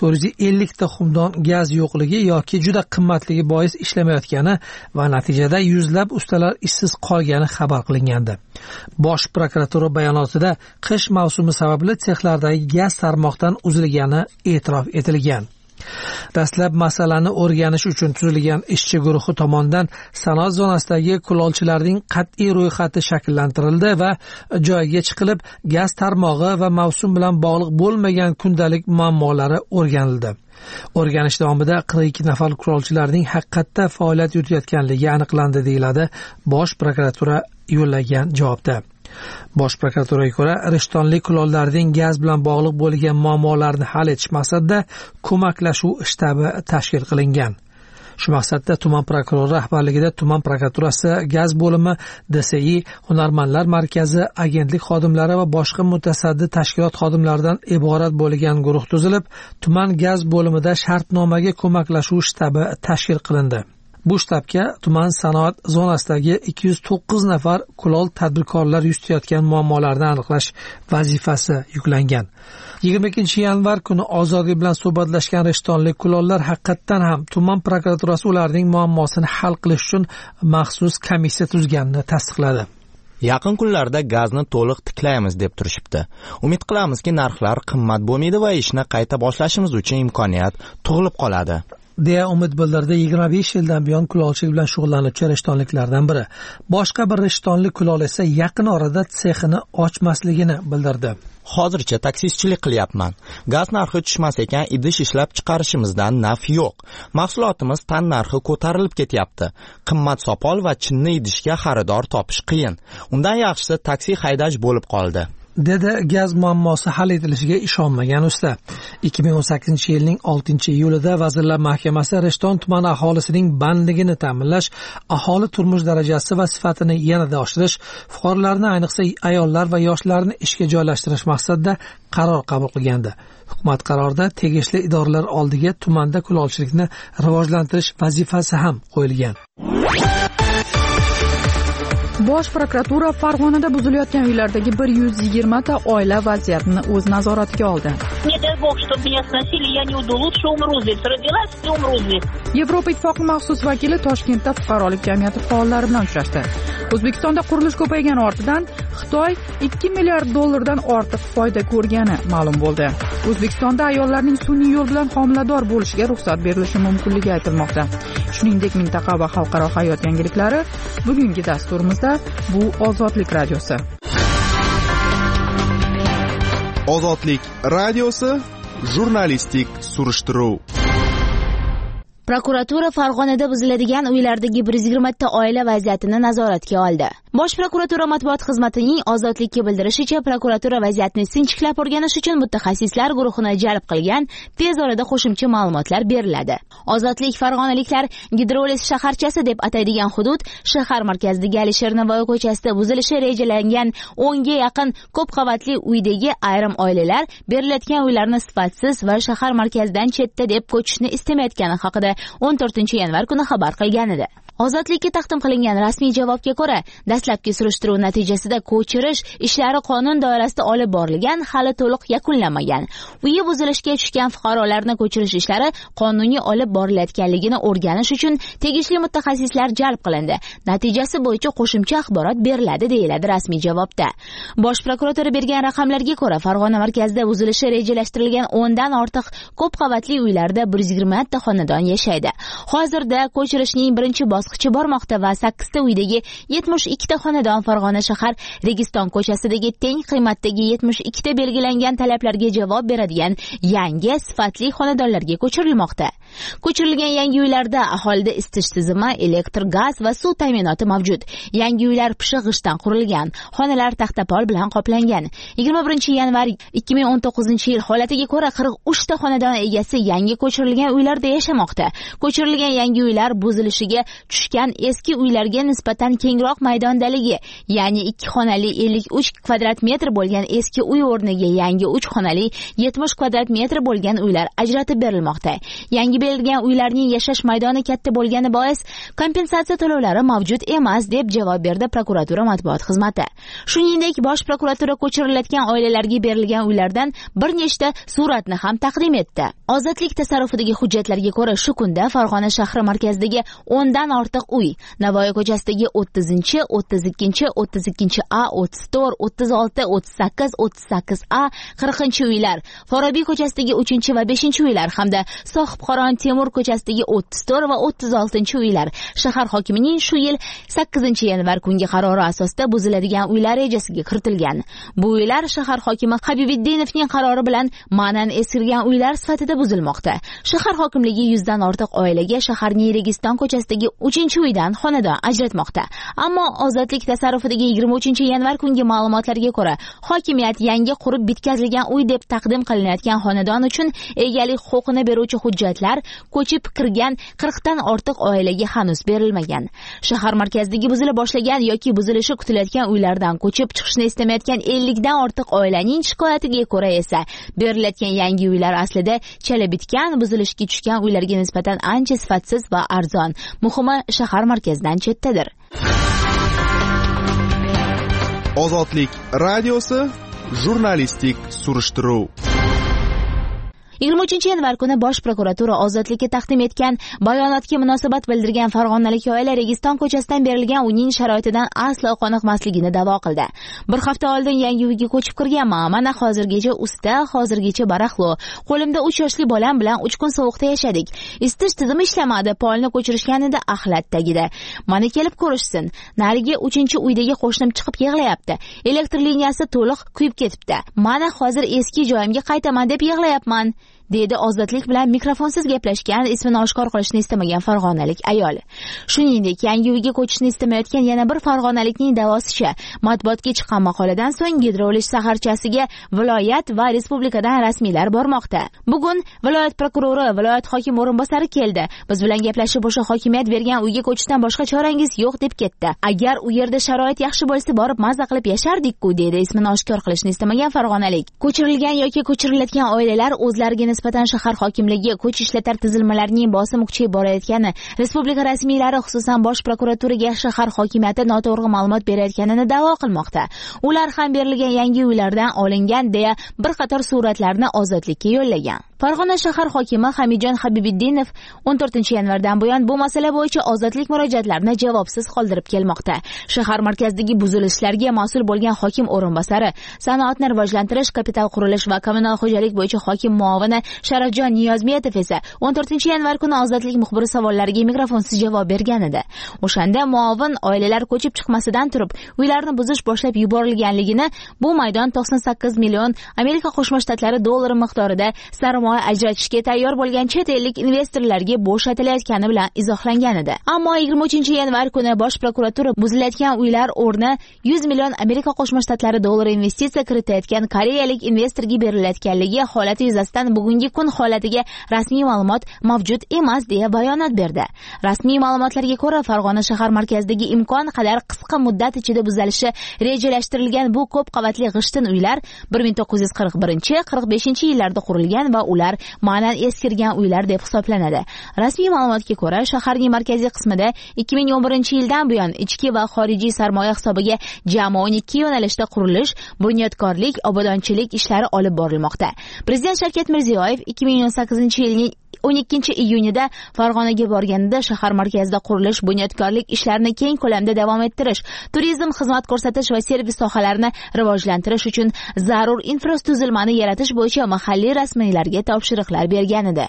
450 ta xumdon gaz yo'qligi yoki juda qimmatligi bois ishlamayotgani va natijada yuzlab ustalar ishsiz qolgani xabar qilingandi. Bosh prokuratura bayonotida qish mavsumi sababli sexlardagi gaz tarmoqdan uzilgani e'tirof etilgan. Dastlab masalani o'rganish uchun tuzilgan ishchi guruhi tomonidan sanoat zonasidagi kulolchilarning qat'iy ro'yxati shakllantirildi va joyiga chiqilib gaz tarmog'i va mavsum bilan bog'liq bo'lmagan kundalik muammolari o'rganildi. O'rganish davomida 42 nafar kulolchilarning haqiqatda faoliyat yuritayotganligi aniqlandi, deyiladi Bosh prokuratura yo'llagan javobda. Bosh prokuraturaga ko'ra, rishtonlik kulollarning gaz bilan bog'liq bo'lgan muammolarni hal etish maqsadida ko'maklashuv shtabi tashkil qilingan. Shu maqsadda tuman prokurori rahbarligida tuman prokuraturasi, gaz bo'limi, DSI, hunarmandlar markazi, agentlik xodimlari va boshqa mutasaddi tashkilot xodimlaridan iborat bo'lgan guruh tuzilib, tuman gaz bo'limida shartnomaga ko'maklashuv shtabi tashkil qilindi. Bu shtabga tuman sanoat zonasidagi 209 nafar kulol tadbirkorlar yuzlayotgan muammolarni aniqlash vazifasi yuklangan. 22-yanvar kuni Ozodlik bilan suhbatlashgan rishtonlik kulollar haqiqatdan ham tuman prokuraturasi ularning muammosini hal qilish uchun maxsus komissiya tuzganini tasdiqladi. Yaqin kunlarda gazni to'liq tiklaymiz deb turishibdi. Umid qilamizki, narxlar qimmat bo'lmaydi va ishni qayta boshlashimiz uchun imkoniyat tug'ilib qoladi. deya umid bildirdi 25 yildan buyon kulolchilik bilan shug'ullanuvchi rishtonliklardan biri. Boshqa bir rishtonlik kulol esa yaqin orada sexini ochmasligini bildirdi. Hozircha taksistchilik qilyapman. Gaz narxi tushmas ekan, idish ishlab chiqarishimizdan naf yo'q. Mahsulotimiz tan narxi ko'tarilib ketyapti. Qimmat sopol va chinni idishga xaridor topish qiyin. Undan yaxshisi taksi haydash bo'lib qoldi. Dedi gaz muammosi hal etilishiga ishonmagan usta. 2018-yilning 6-iyulida Vazirlar Mahkamasi Rishton tumani aholisining bandligini ta'minlash, aholi turmush darajasi va sifatini yanada oshirish, fuqarolarni ayniqsa ayollar va yoshlarni ishga joylashtirish maqsadida qaror qabul qilgandi. Hukumat qarorida tegishli idoralar oldiga tumanda kulolchilikni rivojlantirish vazifasi ham qo'yilgan. Bosh prokuratura Farg'onada buzilayotgan uylardagi 120 ta oila vaziyatini o'z nazoratiga oldi. Не дай бог, чтобы меня сносили, я не уйду. Лучше умру здесь. Родилась и умру здесь. Yevropa Ittifoqi maxsus vakili Toshkentda fuqarolik jamiyati faollari bilan uchrashdi. O'zbekistonda qurilish ko'paygani ortidan Xitoy 2 milliard dollardan ortiq foyda ko'rgani ma'lum bo'ldi. O'zbekistonda ayollarning sun'iy yo'l bilan homilador bo'lishiga ruxsat berilishi mumkinligi aytilmoqda. Shuningdek, mintaqa va xalqaro hayot yangiliklari bugungi dasturimizda bu Ozodlik radiosi. Ozodlik radiosi jurnalistik surishtiruv. Prokuratura Farg'onada buziladigan uylardagi 120 ta oila vaziyatini nazoratga oldi. Bosh prokuratura matbuot xizmatining Ozodlikka bildirishicha, prokuratura vaziyatni sinchiklab o'rganish uchun mutaxassislar guruhini jalb qilgan, tez orada qo'shimcha ma'lumotlar beriladi. Ozodlik farg'onaliklar Gidrolis shaharchasi deb ataydigan hudud shahar markazidagi Alisher Navoiy ko'chasida buzilishi rejalangan 10 ga yaqin ko'p qavatli uydagi ayrim oilalar berilayotgan uylarni sifatsiz va shahar markazidan chetda deb ko'chishni istamayotgani haqida 14-yanvar kuni xabar qilgan edi. Ozodlikka taqdim qilingan rasmiy javobga ko'ra, dastlabki surishtiruv natijasida ko'chirish ishlari qonun doirasida olib borilgan, hali to'liq yakunlanmagan. Uyi buzilishga tushgan fuqarolarni ko'chirish ishlari qonuniy olib borilayotganligini o'rganish uchun tegishli mutaxassislar jalb qilindi. Natijasi bo'yicha qo'shimcha axborot beriladi, deyiladi rasmiy javobda. Bosh prokuratura bergan raqamlarga ko'ra, Farg'ona markazida buzilishi rejalashtirilgan 10 dan ortiq ko'p qavatli uylarda 120 ta xonadon yashaydi. Hozirda ko'chirishning birinchi bosqichi bormoqda va 8 ta uydagi 72 ta xonadon Farg'ona shahar Registon ko'chasidagi teng qiymatdagi 72 ta belgilangan talablarga javob beradigan yangi sifatli xonadonlarga ko'chirilmoqda. Ko'chirilgan yangi uylarda aholida isitish tizimi, elektr, gaz va suv ta'minoti mavjud. Yangi uylar pishiq g'ishtdan qurilgan, xonalar taxtapol bilan qoplangan. 21-yanvar 2019-yil holatiga ko'ra 43 ta xonadon egasi yangi ko'chirilgan uylarda yashamoqda. Ko'chirilgan yangi uylar buzilishiga tushgan eski uylarga nisbatan kengroq maydondaligi, ya'ni 2 xonali 53 kvadrat metr bo'lgan eski uy o'rniga yangi 3 xonali 70 kvadrat metr bo'lgan uylar ajratib berilmoqda. Yangi berilgan uylarning yashash maydoni katta bo'lgani bois kompensatsiya to'lovlari mavjud emas, deb javob berdi prokuratura matbuot xizmati. Shuningdek, bosh prokuratura ko'chirilayotgan oilalarga berilgan uylardan bir nechta suratni ham taqdim etdi. Ozodlik tasarrufidagi hujjatlarga ko'ra, shu kunda Farg'ona shahri markazidagi 10 dan ortiq uy, Navoiy ko'chasidagi 30-chi, 32-chi, 32A, 34, 36, 38, 38A, 40-chi uylar, Forobiy ko'chasidagi 3-chi va 5-chi uylar hamda Sohibqoron Temur ko'chasidagi 34 va 36-chi uylar shahar hokimining shu yil 8-yanvar kungi qarori asosida buziladigan uylar rejasiga kiritilgan. Bu uylar shahar hokimi Habibiddinovning qarori bilan ma'nan eskirgan uylar sifatida buzilmoqda. Shahar hokimligi 100 dan ortiq oilaga shaharning Registon ko'chasidagi 3-uydan xonadon ajratmoqda. Ammo Ozodlik tasarrufidagi 23-yanvar kungi ma'lumotlarga ko'ra, hokimiyat yangi qurib bitkazilgan uy deb taqdim qilinayotgan xonadon uchun egalik huquqini beruvchi hujjatlar ko'chib kirgan 40 dan ortiq oilaga hanuz berilmagan. Shahar markazidagi buzila boshlagan yoki buzilishi kutilayotgan uylardan ko'chib chiqishni istamayotgan 50 dan ortiq oilaning shikoyatiga ko'ra esa, berilayotgan yangi uylar aslida chala bitgan, buzilishga tushgan uylarga nisbatan ancha sifatsiz va arzon. Muhimi, shahar markazidan chetdadir. Ozodlik radiosi jurnalistik surishtiruv. 23-yanvar kuni bosh prokuratura ozodlikka taqdim etgan bayonotga munosabat bildirgan farg'onalik oila Registon ko'chasidan berilgan uyning sharoitidan aslo qoniqmasligini da'vo qildi. Bir hafta oldin yangi uyga ko'chib kirganman. Mana hozirgacha usta, hozirgacha barahlo. Qo'limda 3 yoshli bolam bilan 3 kun sovuqda yashadik. Isitish tizimi ishlamadi, polni ko'chirishganida axlat tagida. Mana kelib ko'rishsin. Narigi 3-uydagi qo'shnim chiqib yig'layapti. Elektr liniyasi to'liq kuyib ketibdi. Mana hozir eski joyimga qaytaman deb yig'layapman, dedi ozodlik bilan mikrofonsiz gaplashgan, ismini oshkor qilishni istamagan farg'onalik ayol. Shuningdek, yangi uyga ko'chishni istamayotgan yana bir farg'onalikning da'vosicha, matbuotga chiqqan maqoladan so'ng gidrolish shaharchasiga viloyat va respublikadan rasmiylar bormoqda. Bugun viloyat prokurori, viloyat hokim o'rinbosari keldi. Biz bilan gaplashib, o'sha hokimiyat bergan uyga ko'chishdan boshqa chorangiz yo'q deb ketdi. Agar u yerda sharoit yaxshi bo'lsa, borib maza qilib yashardik-ku, dedi ismini oshkor qilishni istamagan farg'onalik. Ko'chirilgan yoki ko'chirilayotgan oilalar o'zlariga nisbatan shahar hokimligi kuch ishlatar tizilmalarining bosim kuchayib borayotgani, respublika rasmiylari xususan bosh prokuraturaga shahar hokimiyati noto'g'ri ma'lumot berayotganini da'vo qilmoqda. Ular ham berilgan yangi uylardan olingan deya bir qator suratlarni ozodlikka yo'llagan. Farg'ona shahar hokimi Hamidjon Habibiddinov 14-yanvardan buyon bu masala bo'yicha ozodlik murojaatlarini javobsiz qoldirib kelmoqda. Shahar markazidagi buzilishlarga mas'ul bo'lgan hokim o'rinbosari, sanoatni rivojlantirish, kapital qurilish va kommunal xo'jalik bo'yicha hokim muovini Sharafjon Niyozmetov esa 14-yanvar kuni ozodlik muxbiri savollariga mikrofonsiz javob bergan edi. O'shanda muovin oilalar ko'chib chiqmasidan turib, uylarni buzish boshlab yuborilganligini, bu maydon 98 million Amerika Qo'shma Shtatlari dollari miqdorida sarmoya ajratishga tayyor bo'lgan chet ellik investorlarga bo'shatilayotgani bilan izohlangan edi. Ammo 23-yanvar kuni bosh prokuratura buzilayotgan uylar o'rni 100 million Amerika Qo'shma Shtatlari dollari investitsiya kiritayotgan koreyalik investorga berilayotganligi holati yuzasidan bugungi kun holatiga rasmiy ma'lumot mavjud emas deya bayonot berdi. Rasmiy ma'lumotlarga ko'ra, Farg'ona shahar markazidagi imkon qadar qisqa muddat ichida buzilishi rejalashtirilgan bu ko'p qavatli g'ishtin uylar 1941-45-yillarda qurilgan va ular ma'nan eskirgan uylar deb hisoblanadi. Rasmiy ma'lumotga ko'ra, shaharning markaziy qismida 2011-yildan buyon ichki va xorijiy sarmoya hisobiga jami 12 yo'nalishda qurilish, bunyodkorlik, obodonchilik ishlari olib borilmoqda. Prezident Shavkat Mirziyoyev 2018-yilning 12-iyunida Farg'onaga borganida shahar markazida qurilish, bunyodkorlik ishlarini keng ko'lamda davom ettirish, turizm, xizmat ko'rsatish va servis sohalarini rivojlantirish uchun zarur infratuzilmani yaratish bo'yicha mahalliy rasmiylarga topshiriqlar bergan edi.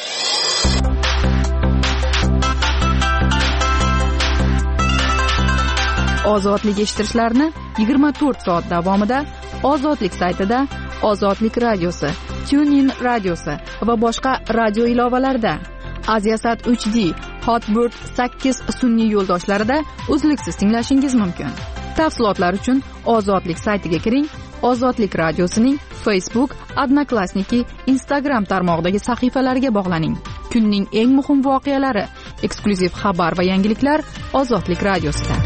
Ozodlik eshittirishlarni 24 soat davomida Ozodlik saytida, Ozodlik radiosi, TuneIn radiosi va boshqa radio ilovalarida, Aziasat 3D, Hotbird 8 sun'iy yo'ldoshlarida uzluksiz tinglashingiz mumkin. Tafsilotlar uchun Ozodlik saytiga kiring. Ozodlik radiosining Facebook, Odnoklassniki, Instagram tarmog'idagi sahifalariga bog'laning. Kunning eng muhim voqealari, eksklyuziv xabar va yangiliklar Ozodlik radiosida.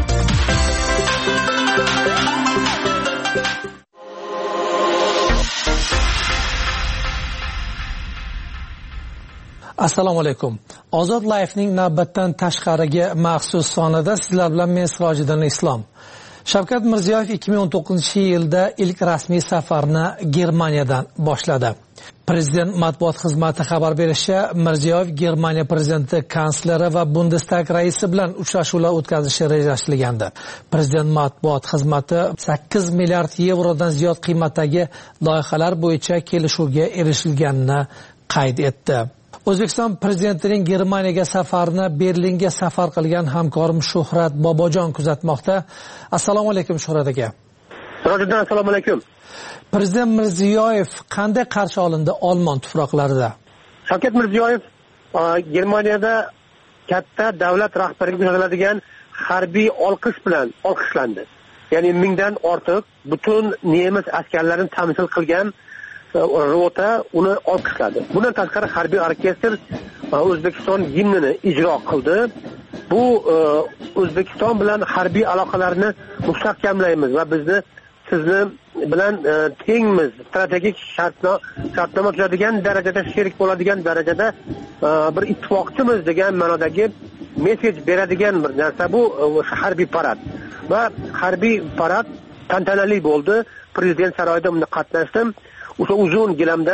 Assalomu alaykum. Ozod Life'ning navbatdan tashqariga maxsus sonida sizlar bilan men Sirojiddin Islom. Shavkat Mirziyoyev 2019-yilda ilk rasmiy safarni Germaniyadan boshladi. Prezident matbuot xizmati xabar berishicha, Mirziyoyev Germaniya prezidenti, kansleri va Bundestag raisi bilan uchrashuvlar o'tkazishi rejalashtirilgandi. Prezident matbuot xizmati 8 milliard yevrodan ziyod qiymatdagi loyihalar bo'yicha kelishuvga erishilganini qayd etdi. O'zbekiston prezidentining Germaniyaga safarini Berlinga safar qilgan hamkorim Shuhrat Bobojon kuzatmoqda. Assalomu alaykum Shuhrat aka. Assalomu alaykum. Prezident Mirziyoyev qanday qarshi olindi Olmon tuproqlarida? Shavkat Mirziyoyev Germaniyada katta davlat rahbariga ko'rsatiladigan harbiy olqish bilan olqishlandi. Ya'ni 1000 dan ortiq butun nemis askarlarini tamsil qilgan rota uni olqishladi. Bundan tashqari harbiy orkestr O'zbekiston gimnini ijro qildi. Bu O'zbekiston bilan harbiy aloqalarni mustahkamlaymiz va bizni sizni bilan tengmiz, strategik shartnoma tuzadigan darajada, sherik bo'ladigan darajada bir ittifoqchimiz degan ma'nodagi mesej beradigan bir narsa bu harbiy parad. Va harbiy parad tantanali bo'ldi. Prezident saroyida unda qatnashdim. O'sha uzun gilamdan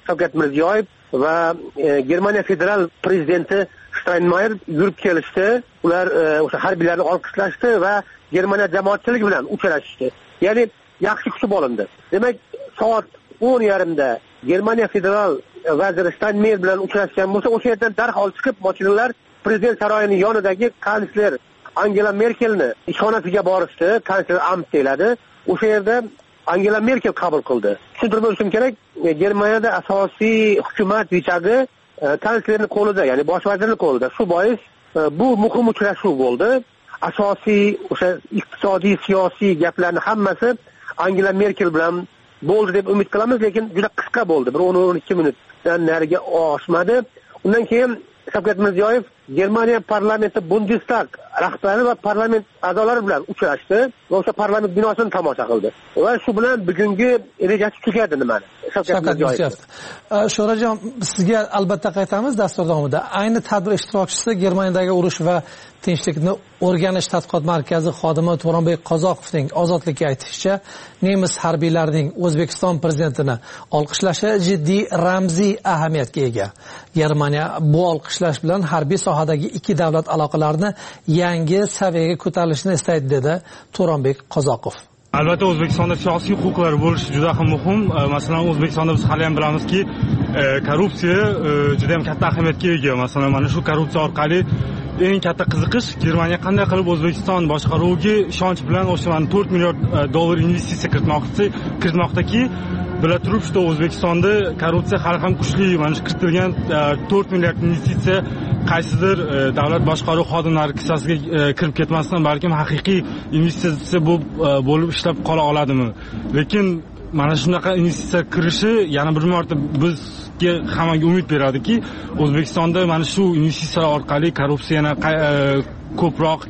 Shavkat Mirziyoyev va Germaniya federal prezidenti Steinmeier yurib kelishdi. Ular o'sha harbiylarni olqishlashdi va Germaniya jamoatchiligi bilan uchrashishdi. Ya'ni yaxshi kutib olindi. Demak, soat 10:30da Germaniya federal vaziri Steinmeier bilan uchrashgan bo'lsa, o'sha yerdan darhol chiqib mashinalar prezident saroyining yonidagi kansler Angela Merkelni ishxonasiga borishdi. Kansler Amt deyiladi. O'sha yerda Angela Merkel qabul qildi. Tushuntirib o'tishim kerak, Germaniyada asosiy hukumat rechagi kanslerning qo'lida, ya'ni bosh vazirning qo'lida. Shu bois bu muhim uchrashuv bo'ldi. Asosiy o'sha iqtisodiy, siyosiy gaplarning hammasi Angela Merkel bilan bo'ldi deb umid qilamiz, lekin juda qisqa bo'ldi. Bir 10-12 minutdan nariga oshmadi. Undan keyin Shavkat Mirziyoyev Germaniya parlamenti Bundestag rahbari va parlament a'zolari bilan uchrashdi va o'sha parlament binosini tomosha qildi. Va shu bilan bugungi rejasi tugadi nimani? Shavkat Mirziyoyev. Sho'rajon, sizga albatta qaytamiz dastur davomida. Ayni tadbir ishtirokchisi Germaniyadagi urush va tinchlikni o'rganish tadqiqot markazi xodimi To'ronbek Qozoqovning ozodlikka aytishicha, nemis harbiylarining O'zbekiston prezidentini olqishlashi jiddiy ramziy ahamiyatga ega. Germaniya bu olqishlash bilan harbiy sohadagi ikki davlat aloqalarini yangi saviyaga ko'tarilishini istaydi, dedi To'ronbek Qozoqov. Albatta O'zbekistonda siyosiy huquqlar bo'lishi juda ham muhim. Masalan, O'zbekistonda biz hali ham bilamizki, korrupsiya juda ham katta ahamiyatga ega. Masalan, mana shu korrupsiya orqali eng katta qiziqish Germaniya qanday qilib O'zbekiston boshqaruviga ishonch bilan o'sha $4 milliard investitsiya kiritmoqdaki, bila turib, что O'zbekistonda korrupsiya hali ham kuchli. Mana shu kiritilgan 4 milliard investitsiya qaysidir davlat boshqaruv xodimlari kissasiga kirib ketmasdan, balkim haqiqiy investitsiya bo'lib ishlab qola oladimi? Lekin mana shunaqa investitsiya kirishi yana bir marta bizga hammaga umid beradiki, O'zbekistonda mana shu investitsiyalar orqali korrupsiya yana ko'proq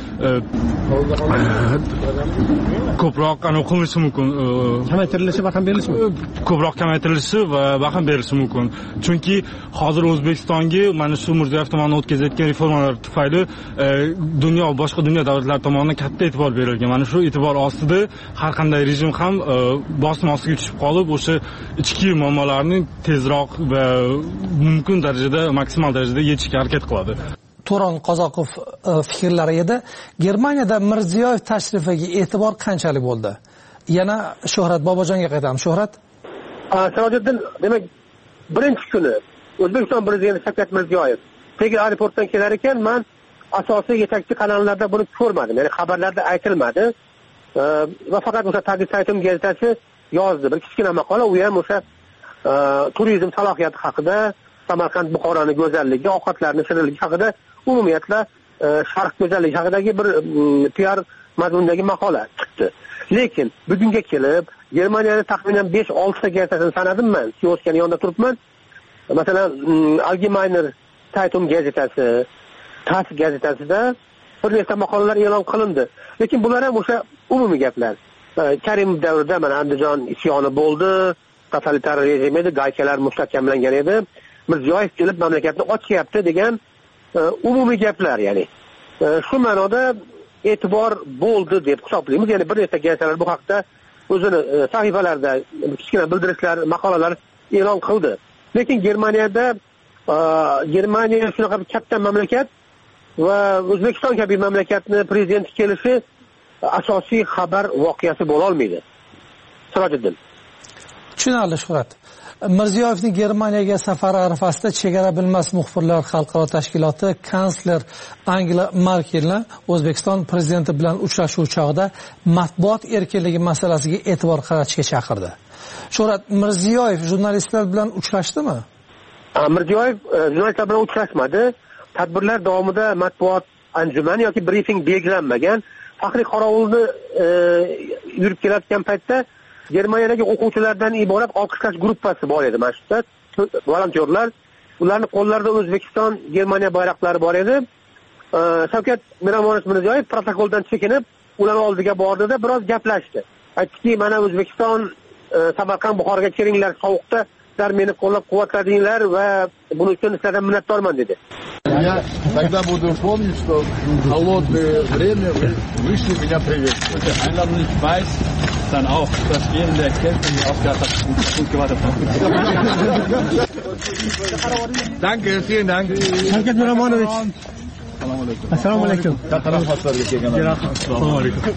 qilinishi mumkin, kamaytirilishi va ham berilishi mumkin. Ko'proq kamaytirilishi va baham berilishi mumkin. Chunki hozir O'zbekistonga mana shu Mirziyoyev tomonidan o'tkazayotgan reformalar tufayli boshqa dunyo davlatlari tomonidan katta e'tibor berilgan. Mana shu e'tibor ostida har qanday rejim ham bosim ostiga tushib qolib, o'sha ichki muammolarni tezroq va mumkin darajada, maksimal darajada yechishga harakat qiladi. To'ron Qozoqov fikrlari edi. Germaniyada Mirziyoyev tashrifiga e'tibor qanchalik bo'ldi? Yana Shuhrat Bobojonga qaytamiz. Shuhrat? Sirojiddin, demak, birinchi kuni O'zbekiston prezidenti Shavkat Mirziyoyev Tegir aeroportdan kelar ekan, men asosiy yetakchi kanallarda buni ko'rmadim. Ya'ni xabarlarda aytilmadi. Va faqat o'sha Tadbir saytim gazetasi yozdi. Bir kichkina maqola, u ham o'sha turizm salohiyati haqida, Samarqand Buxoroning go'zalligi, ovqatlarning shirinligi haqida, umumiyatla sharq go'zalligi haqidagi bir PR mazmundagi maqola chiqdi. Lekin bugunga kelib Germaniyada taxminan 5-6 ta gazetasini sanadim men. Kioskning yonida turibman. Masalan, Allgemeiner Zeitung gazetasi, TASS gazetasida bir nechta maqolalar e'lon qilindi. Lekin bular ham o'sha umumiy gaplar. Karimov davrida mana Andijon isyoni bo'ldi, totalitar rejim edi, gaykalar mustahkamlangan edi. Mirziyoyev kelib mamlakatni ochyapti degan umumiy gaplar, ya'ni shu ma'noda e'tibor bo'ldi deb hisoblaymiz. Ya'ni bir nechta gazetalar bu haqda o'zini sahifalarida kichkina bildirishlar, maqolalar e'lon qildi. Lekin Germaniya shunaqa bir katta mamlakat va O'zbekiston kabi mamlakatni prezidenti kelishi asosiy xabar voqeasi bo'la olmaydi. Sirojiddin. Tushunarli, Shuhrat. Mirziyoyevning Germaniyaga safari arafasida Chegara bilmas muxbirlar xalqaro tashkiloti kansler Angela Merkelni O'zbekiston prezidenti bilan uchrashuv chog'ida matbuot erkinligi masalasiga e'tibor qaratishga chaqirdi. Shuhrat, Mirziyoyev jurnalistlar bilan uchrashdimi? Mirziyoyev jurnalistlar bilan uchrashmadi. Tadbirlar davomida matbuot anjumani yoki briefing belgilanmagan. Faxriy qorovulni yurib kelayotgan paytda Germaniyadagi o'quvchilardan iborat olqishlash guruhi bor edi. Mana shu volontyorlar, ularning qo'llarida O'zbekiston, Germaniya bayroqlari bor edi. Shavkat Mirziyoyev protokoldan chekinib, ularning oldiga bordida biroz gaplashdi. Aytdiki, mana O'zbekiston, Samarqand Buxoroga kelinglar, sovuqda sizlar meni qo'llab-quvvatladinglar va buning uchun sizlardan minnatdorman dedi. Я тогда буду помнить, что в холодное время вы вышли меня приветствовать. dann auch das Gehen der Kälte auf der gut gewartet haben. Danke, vielen Dank. Shavkat Miromonovich. Assalomu alaykum. Assalomu alaykum.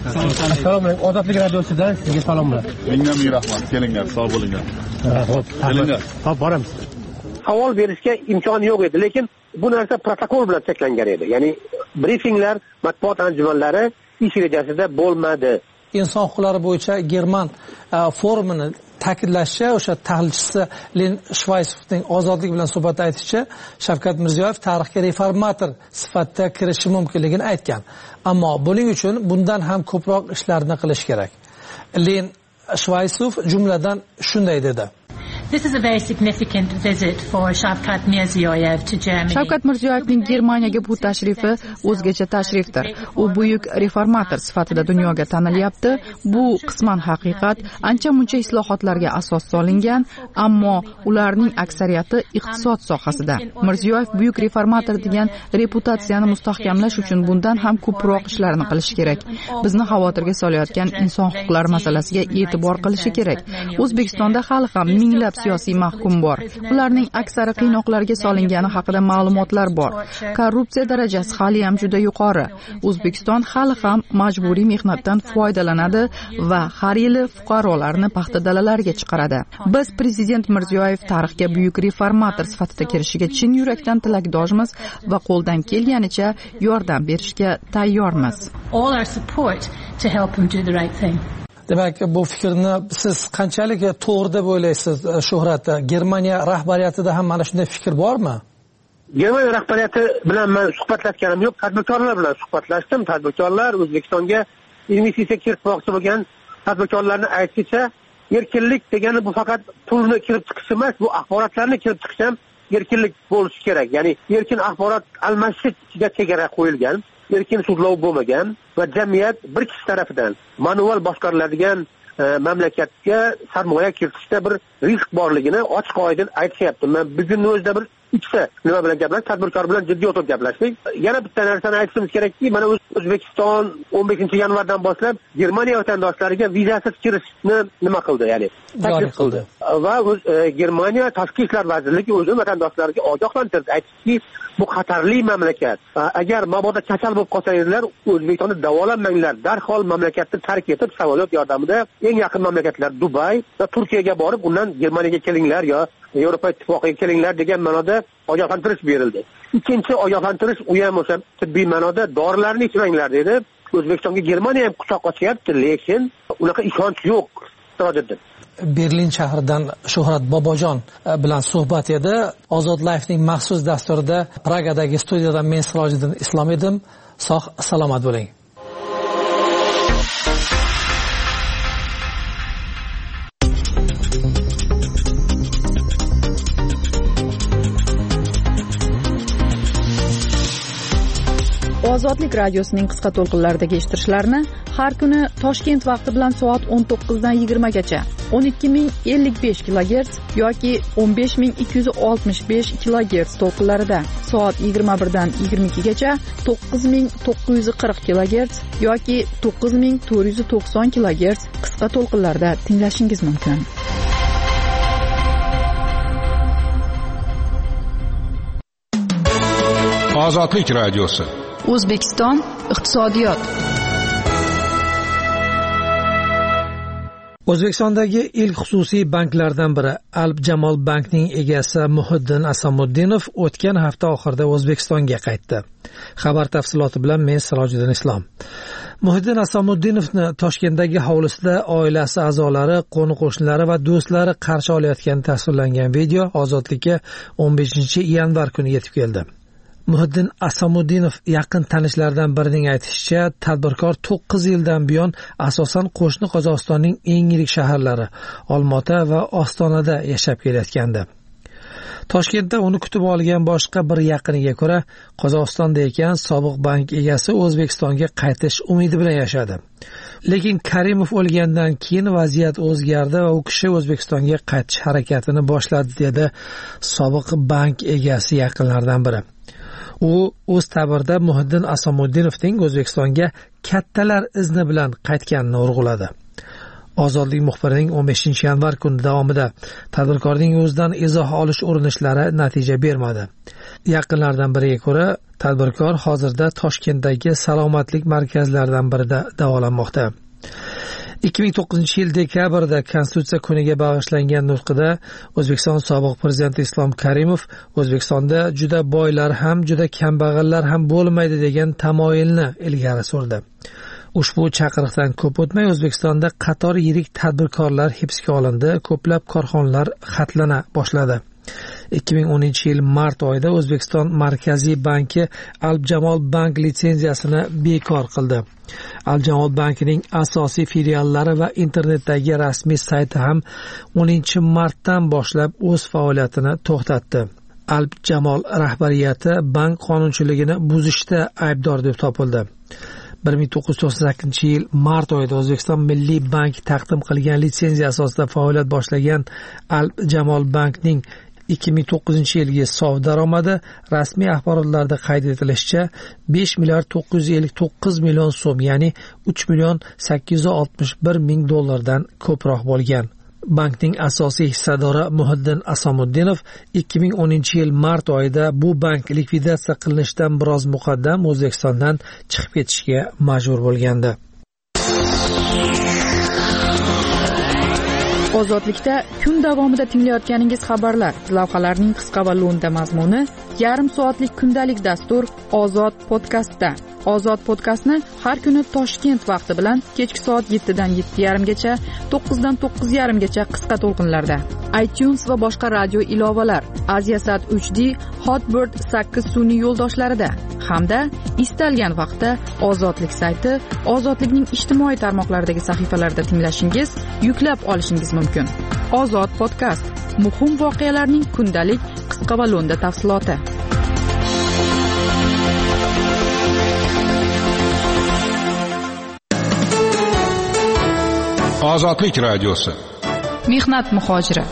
Ozodlik radiosidan sizga salomlar. Mingdan ming rahmat. Kelinglar, sog' bo'linglar. Kelinglar. Hop, boramiz. Savol berishga imkoni yo'q edi, lekin bu narsa protokol bilan cheklangan edi. Ya'ni brifinglar, matbuot anjumanlari ish rejasida bo'lmadi. Inson huquqlari bo'yicha German forumini ta'kidlashicha, o'sha tahlilchisi Len Shvaysovning ozodlik bilan suhbatda aytishicha, Shavkat Mirziyoyev tarixga reformator sifatida kirishi mumkinligini aytgan. Ammo buning uchun bundan ham ko'proq ishlarni qilish kerak. Len Shvaysov jumladan shunday dedi: This is a very significant visit for Shavkat Mirziyoyev to Germany. Shavkat Mirziyoyevning Germaniyaga bu tashrifi o'zgacha tashrifdir. U buyuk reformator sifatida dunyoga tanilyapti. Bu qisman haqiqat, ancha-muncha islohotlarga asos solingan, ammo ularning aksariyati iqtisod sohasida. Mirziyoyev buyuk reformator degan reputatsiyani mustahkamlash uchun bundan ham ko'proq ishlarni qilish kerak. Bizni xavotirga solayotgan inson huquqlari masalasiga e'tibor qilishi kerak. O'zbekistonda hali ham minglab siyosiy mahkum bor. Ularning aksari qiynoqlarga solingani haqida ma'lumotlar bor. Korrupsiya darajasi hali ham juda yuqori. O'zbekiston hali ham majburiy mehnatdan foydalanadi va har yili fuqarolarni paxta dalalariga chiqaradi. Biz prezident Mirziyoyev tarixga buyuk reformator sifatida kirishiga chin yurakdan tilakdoshmiz va qo'ldan kelganicha yordam berishga tayyormiz. All our support to help him do the right thing. Demak, bu fikrni siz qanchalik to'g'ri deb o'ylaysiz, Shuhrat? Germaniya rahbariyatida ham mana shunday fikr bormi? Germaniya rahbariyati bilan men suhbatlashganim yo'q, tadbirkorlar bilan suhbatlashdim. Tadbirkorlar O'zbekistonga investitsiya kiritmoqchi bo'lgan tadbirkorlarni aytishicha, erkinlik degani bu faqat pulni kirib chiqish emas, bu axborotlarni kirib chiqish ham erkinlik bo'lishi kerak. Ya'ni erkin axborot almashishiga chegara qo'yilgan. Erkin sudlov bo'lmagan va jamiyat bir kishi tarafidan manual boshqariladigan mamlakatga sarmoya kiritishda bir risk borligini ochiq oydin aytishyapti. Men bugunni o'zida bir ikkita nima bilan gaplashdik, tadbirkor bilan jiddiy o'tirib gaplashdik. Yana bitta narsani aytishimiz kerakki, mana O'zbekiston 15-yanvardan boshlab Germaniya vatandoshlariga vizasiz kirishni nima qildi, ya'ni taklif qildi. Va Germaniya tashqi ishlar vazirligi o'z vatandoshlariga ogohlantirdi, aytdiki, bu xatarli mamlakat. Agar mabodo kasal bo'lib qolsangizlar, O'zbekistonda davolanmanglar, darhol mamlakatni tark etib samolyot yordamida eng yaqin mamlakatlar Dubay va Turkiyaga borib, undan Germaniyaga kelinglar yo Yevropa ittifoqiga kelinglar degan ma'noda ogohlantirish berildi. Ikkinchi ogohlantirish u ham o'sha tibbiy ma'noda dorilarni ichmanglar dedi. O'zbekistonga Germaniya ham quchoq ochyapti, lekin unaqa ishonch yo'q. Berlin shahridan Shuhrat Bobojon bilan suhbat edi. Ozod Life'ning maxsus dasturida Pragadagi studiyadan men Sirojiddin Islom edim. Sog' salomat bo'ling. Ozodlik radiosining qisqa to'lqinlaridagi eshittirishlarni har kuni Toshkent vaqti bilan soat 19 dan 20 gacha 12055 kHz yoki 15265 kHz to'lqinlarida, soat 21 dan 22 gacha 9940 kHz yoki 9490 kHz qisqa to'lqinlarda tinglashingiz mumkin. Ozodlik radiosi. O'zbekiston iqtisodiyot. O'zbekistondagi ilk xususiy banklardan biri Alp Jamol bankning egasi Muhiddin Asamuddinov o'tgan hafta oxirida O'zbekistonga qaytdi. Xabar tafsiloti bilan men Sirojiddin Islom. Muhiddin Asamuddinovni Toshkentdagi hovlisida oilasi a'zolari, qo'ni-qo'shnilari va do'stlari qarshi olayotgani tasvirlangan video Ozodlikka 15-yanvar kuni yetib keldi. Muhiddin Asamuddinov yaqin tanishlaridan birining aytishicha, tadbirkor 9 yildan buyon asosan qo'shni Qozog'istonning eng yirik shaharlari Olmaota va Ostonada yashab kelayotgandi. Toshkentda uni kutib olgan boshqa bir yaqiniga ko'ra, Qozog'istonda ekan sobiq bank egasi O'zbekistonga qaytish umidi bilan yashadi. Lekin Karimov o'lgandan keyin vaziyat o'zgardi va u kishi O'zbekistonga qaytish harakatini boshladi, dedi sobiq bank egasi yaqinlaridan biri. U o'z ta'birida Muhiddin Asamuddinovning O'zbekistonga kattalar izni bilan qaytganini urg'uladi. Ozodlik muxbirining 15 yanvar kuni davomida tadbirkorning o'zidan izoh olish urinishlari natija bermadi. Yaqinlardan biriga ko'ra, tadbirkor hozirda Toshkentdagi salomatlik markazlaridan birida davolanmoqda. 2009-yil dekabrda Konstitutsiya kuniga bag'ishlangan nutqida O'zbekiston sobiq prezidenti Islom Karimov O'zbekistonda juda boylar ham, juda kambag'allar ham bo'lmaydi degan tamoyilni ilgari surdi. Ushbu chaqiriqdan ko'p o'tmay O'zbekistonda qator yirik tadbirkorlar hibsga olindi, ko'plab korxonalar xatlana boshladi. 2010-yil mart oyida O'zbekiston Markaziy banki Al-Jamol bank litsenziyasini bekor qildi. Al-Jamol bankining asosiy filiallari va internetdagi rasmiy sayti ham 10-martdan boshlab o'z faoliyatini to'xtatdi. Al-Jamol rahbariyati bank qonunchiligini buzishda aybdor deb topildi. 1998-yil mart oyida O'zbekiston Milliy bank taqdim qilgan litsenziya asosida faoliyat boshlagan Al-Jamol bankning 2009-yilgi sof daromadi rasmiy axborotlarda qayd etilishicha 5 milliard 959 million so'm, ya'ni 3 million 861 ming dollardan ko'proq bo'lgan. Bankning asosiy hissadori Muhiddin Asomuddinov 2010-yil mart oyida bu bank likvidatsiya qilinishidan biroz muqaddam O'zbekistondan chiqib ketishga majbur bo'lgandi. Ozodlikda kun davomida tinglayotganingiz xabarlar, lavhalarning qisqa va lo'nda mazmuni, yarim soatlik kundalik dastur Ozod podkastda. Ozod podkastni har kuni Toshkent vaqti bilan kechki soat 7 dan 7:30 gacha, 9 dan 9:30 gacha qisqa to'lqinlarda. iTunes va boshqa radio ilovalar, Aziasat 3D, Hotbird 8 sun'iy yo'ldoshlarida hamda istalgan vaqtda Ozodlik sayti, Ozodlikning ijtimoiy tarmoqlaridagi sahifalarida tinglashingiz, yuklab olishingiz mumkin. Ozod podkast, muhim voqealarning kundalik qisqa va lo'nda tafsiloti. Ozodlik radiosi. Mehnat muhojiri.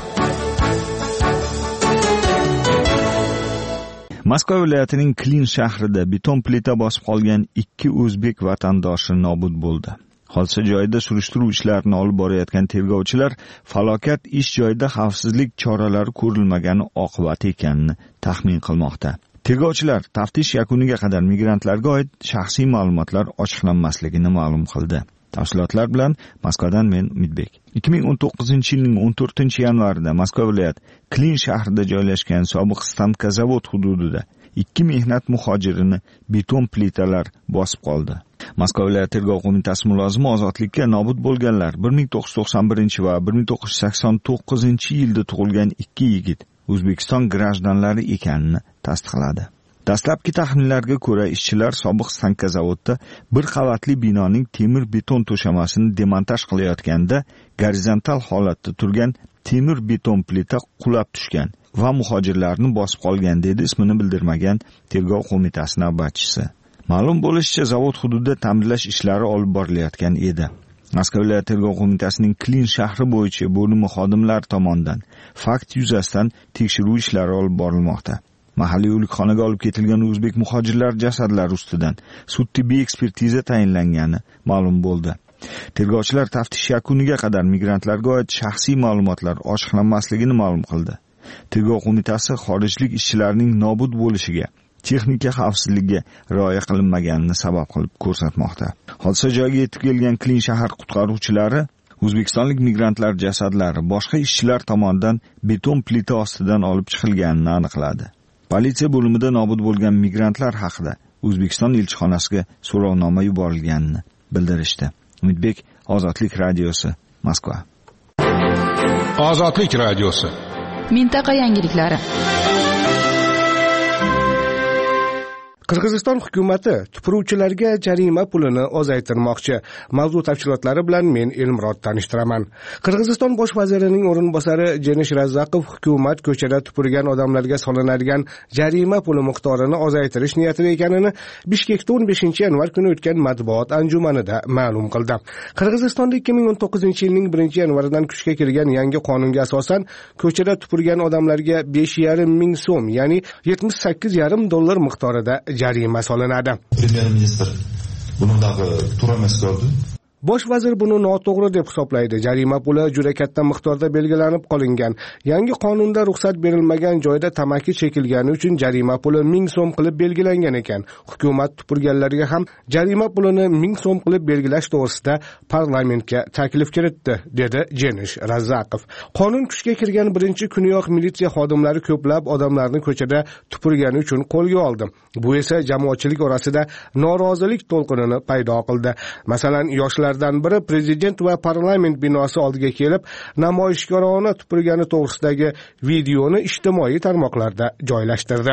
Moskva viloyatining Klin shahrida beton plita bosib qolgan 2 o'zbek vatandoshi nobud bo'ldi. Hodisa joyida surishtiruv ishlarini olib borayotgan tergovchilar falokat ish joyida xavfsizlik choralari ko'rilmagani oqibati ekanini taxmin qilmoqda. Tergovchilar taftish yakuniga qadar migrantlarga oid shaxsiy ma'lumotlar ochiqlanmasligini ma'lum qildi. Tafsilotlar bilan Moskvadan men Umidbek. 2019-yilning 14-yanvarida Moskva viloyat Klin shahrida joylashgan sobiq Stanka zavod hududida 2 mehnat muhojirini beton plitalar bosib qoldi. Moskva viloyat tergov qo'mitasi mulozimi ozodlikka nobud bo'lganlar 1991 va 1989-yilda tug'ilgan 2 yigit O'zbekiston grajdanlari ekanini tasdiqladi. Dastlabki taxminlarga ko'ra, ishchilar sobiq Stanka zavodda bir qavatli binoning temir beton to'shamasini demontaj qilayotganda gorizontal holatda turgan temir beton plita qulab tushgan va muhojirlarni bosib qolgan, dedi ismini bildirmagan tergov qo'mitasi navbatchisi. Ma'lum bo'lishicha, zavod hududida ta'mirlash ishlari olib borilayotgan edi. Moskva viloyat tergov qo'mitasining Klin shahri bo'yicha bo'limi xodimlari tomonidan fakt yuzasidan tekshiruv ishlari olib borilmoqda. Mahalliy o'likxonaga olib ketilgan o'zbek muhojirlar jasadlari ustidan sud tibbiy ekspertiza tayinlangani ma'lum bo'ldi. Tergovchilar taftish yakuniga qadar migrantlarga oid shaxsiy ma'lumotlar ochiqlanmasligini ma'lum qildi. Tergov qo'mitasi xorijlik ishchilarning nobud bo'lishiga, texnika xavfsizligiga rioya qilinmaganini sabab qilib ko'rsatmoqda. Hodisa joyiga yetib kelgan Klin shahar qutqaruvchilari o'zbekistonlik migrantlar jasadlari boshqa ishchilar tomonidan beton plita ostidan olib chiqilganini aniqladi. Politsiya bo'limida nobud bo'lgan migrantlar haqida O'zbekiston elchixonasiga so'rovnoma yuborilganini bildirishdi. Umidbek, Ozodlik radiosi, Moskva. Ozodlik radiosi. Mintaqa yangiliklari. Qirg'iziston hukumati tupuruvchilarga jarima pulini ozaytirmoqchi. Mavzu tafsilotlari bilan men Elmurod tanishtiraman. Qirg'iziston bosh vazirining o'rinbosari Jenish Razzaqov hukumat ko'chada tupurgan odamlarga solinadigan jarima puli miqdorini ozaytirish niyatida ekanini Bishkekda 15-yanvar kuni o'tgan matbuot anjumanida ma'lum qildi. Qirg'izistonda 2019-yilning 1-yanvaridan kuchga kirgan yangi qonunga asosan ko'chada tupurgan odamlarga 5,5 ming so'm, ya'ni $78,5 miqdorida jarima solinadi. Premyer ministr buningdagi to'g'ri emas ko'rdi. Bosh vazir buni noto'g'ri deb hisoblaydi. Jarima puli juda katta miqdorda belgilanib qolingan. Yangi qonunda ruxsat berilmagan joyda tamaki chekilgani uchun jarima puli 1000 so'm qilib belgilangan ekan. Hukumat tupurganlarga ham jarima pulini 1000 so'm qilib belgilash to'g'risida parlamentga taklif kiritdi, dedi Jenish Razaqov. Qonun kuchga kirgan birinchi kuniyoq militsiya xodimlari ko'plab odamlarni ko'chada tupurgani uchun qo'lga oldi. Bu esa jamoatchilik orasida norozilik to'lqinini paydo qildi. Masalan, yoshlardan biri prezident va parlament binosi oldiga kelib, namoyishkorona tupurgani to'g'risidagi videoni ijtimoiy tarmoqlarda joylashtirdi.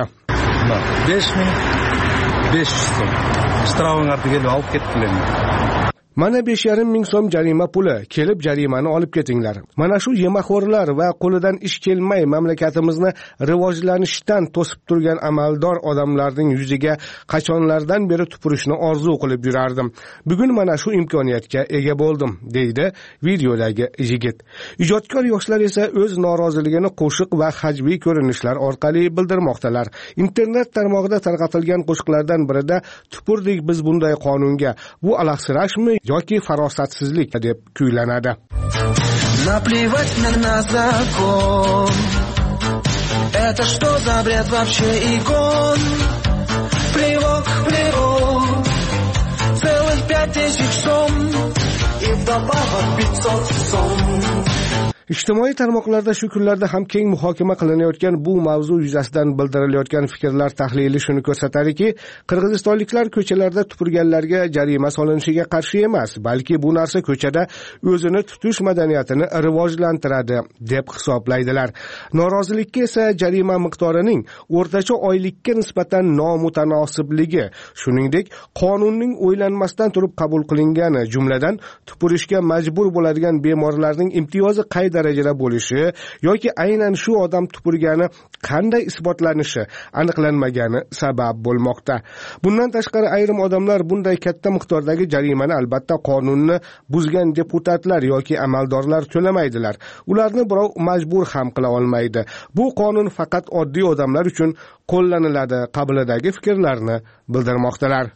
5500 so'm. Shtrafing ortiga olib ketdilar. Mana 5,5 ming so'm jarima puli, kelib jarimani olib ketinglar. Mana shu yemaxo'rlar va qo'lidan ish kelmay mamlakatimizni rivojlanishdan to'sib turgan amaldor odamlarning yuziga qachonlardan beri tupurishni orzu qilib yurardim. Bugun mana shu imkoniyatga ega bo'ldim, deydi videodagi yigit. Ijodkor yoshlar esa o'z noroziligini qo'shiq va hajviy ko'rinishlar orqali bildirmoqdalar. Internet tarmog'ida tarqatilgan qo'shiqlardan birida tupurdik biz bunday qonunga. Bu alahsirashmi yoki farosatsizlik deb kuylanadi. Наплевать мне на закон. Это что за бред вообще игон? Плевок, плевок. Целых 5000 сом. И вдобавок 500 сом. Ijtimoiy tarmoqlarda shu kunlarda ham keng muhokama qilinayotgan bu mavzu yuzasidan bildirilayotgan fikrlar tahlili shuni ko'rsatadiki, qirg'izistonliklar ko'chalarda tupurganlarga jarima solinishiga qarshi emas, balki bu narsa ko'chada o'zini tutish madaniyatini rivojlantiradi deb hisoblaydilar. Norozilikka esa jarima miqdorining o'rtacha oylikka nisbatan nomutanosiblig'i, shuningdek, qonunning o'ylanmasdan turib qabul qilingani, jumladan tupurishga majbur bo'ladigan bemorlarning imtiyozi qay darajada bo'lishi yoki aynan shu odam tupurgani qanday isbotlanishi aniqlanmagani sabab bo'lmoqda. Bundan tashqari ayrim odamlar bunday katta miqdordagi jarimani albatta qonunni buzgan deputatlar yoki amaldorlar to'lamaydilar. Ularni birov majbur ham qila olmaydi. Bu qonun faqat oddiy odamlar uchun qo'llaniladi qabilidagi fikrlarni bildirmoqdalar.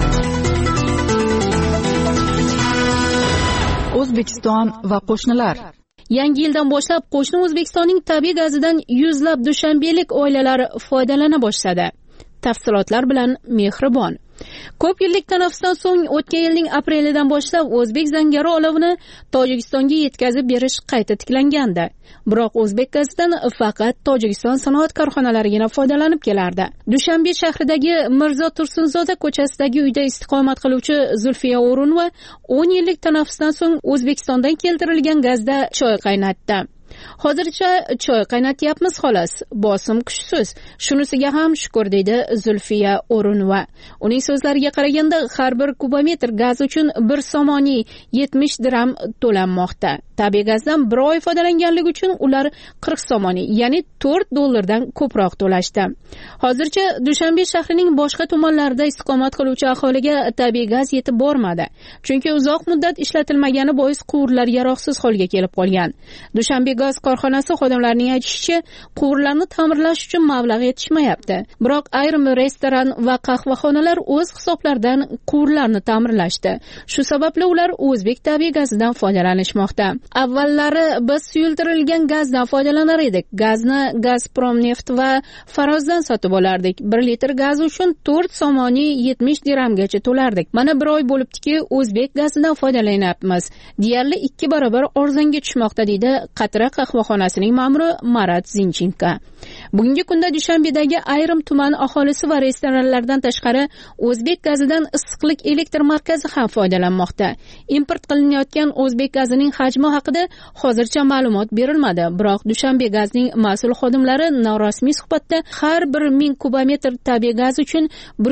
O'zbekiston va qo'shnilar. Yangi yildan boshlab qo'shni O'zbekistonning tabiiy gazidan yuzlab dushanbelik oilalar foydalana boshladi. Tafsilotlar bilan Mehribon. Ko'p yillik tanaffusdan so'ng o'tgan yilning aprelidan boshlab o'zbek zangari olovini Tojikistonga yetkazib berish qayta tiklangandi. Biroq o'zbek gazidan faqat Tojikiston sanoat korxonalarigina foydalanib kelardi. Dushanbe shahridagi Mirzo Tursunzoda ko'chasidagi uyda istiqomat qiluvchi Zulfiya O'runova 10 yillik tanaffusdan so'ng O'zbekistondan keltirilgan gazda choy qaynatdi. Hozircha choy qaynatyapmiz xolos, bosim kuchsiz. Shunisiga ham shukr, deydi Zulfiya O'runova. Uning so'zlariga qaraganda har bir kubometr gaz uchun 1 somoniy 70 dirham to'lanmoqda. Tabiiy gazdan bir oy foydalanganligi uchun ular 40 somoniy, ya'ni $4 ko'proq to'lashdi. Hozircha Dushanbe shahrining boshqa tumanlarida istiqomat qiluvchi aholiga tabiiy gaz yetib bormadi. Chunki uzoq muddat ishlatilmagani bois quvurlar yaroqsiz holga kelib qolgan. Dushanbe gaz korxonasi xodimlarining aytishicha, quvurlarni ta'mirlash uchun mablag' yetishmayapti. Biroq ayrim restoran va qahvaxonalar o'z hisoblaridan quvurlarni ta'mirlashdi. Shu sababli ular o'zbek tabiiy gazidan foydalanishmoqda. Avvallari biz suyultirilgan gazdan foydalanar edik. Gazni Gazprom neft va Farozdan sotib olardik. 1 litr gaz uchun 4 somoniy 70 dirhamgacha to'lardik. Mana bir oy bo'libdiki, o'zbek gazidan foydalanyapmiz. Deyarli 2 barobar arzonga tushmoqda, deydi Qatra qahvaxonasining ma'muri Marat Zinchenko. Bugungi kunda Dushanbedagi ayrim tuman aholisi va restoranlardan tashqari o'zbek gazidan issiqlik elektr markazi ham foydalanmoqda. Import qilinayotgan o'zbek gazining hajmi haqida hozircha ma'lumot berilmadi, biroq Dushanbe gazning mas'ul xodimlari norasmiy suhbatda har bir 1000 kubometr tabiiy gaz uchun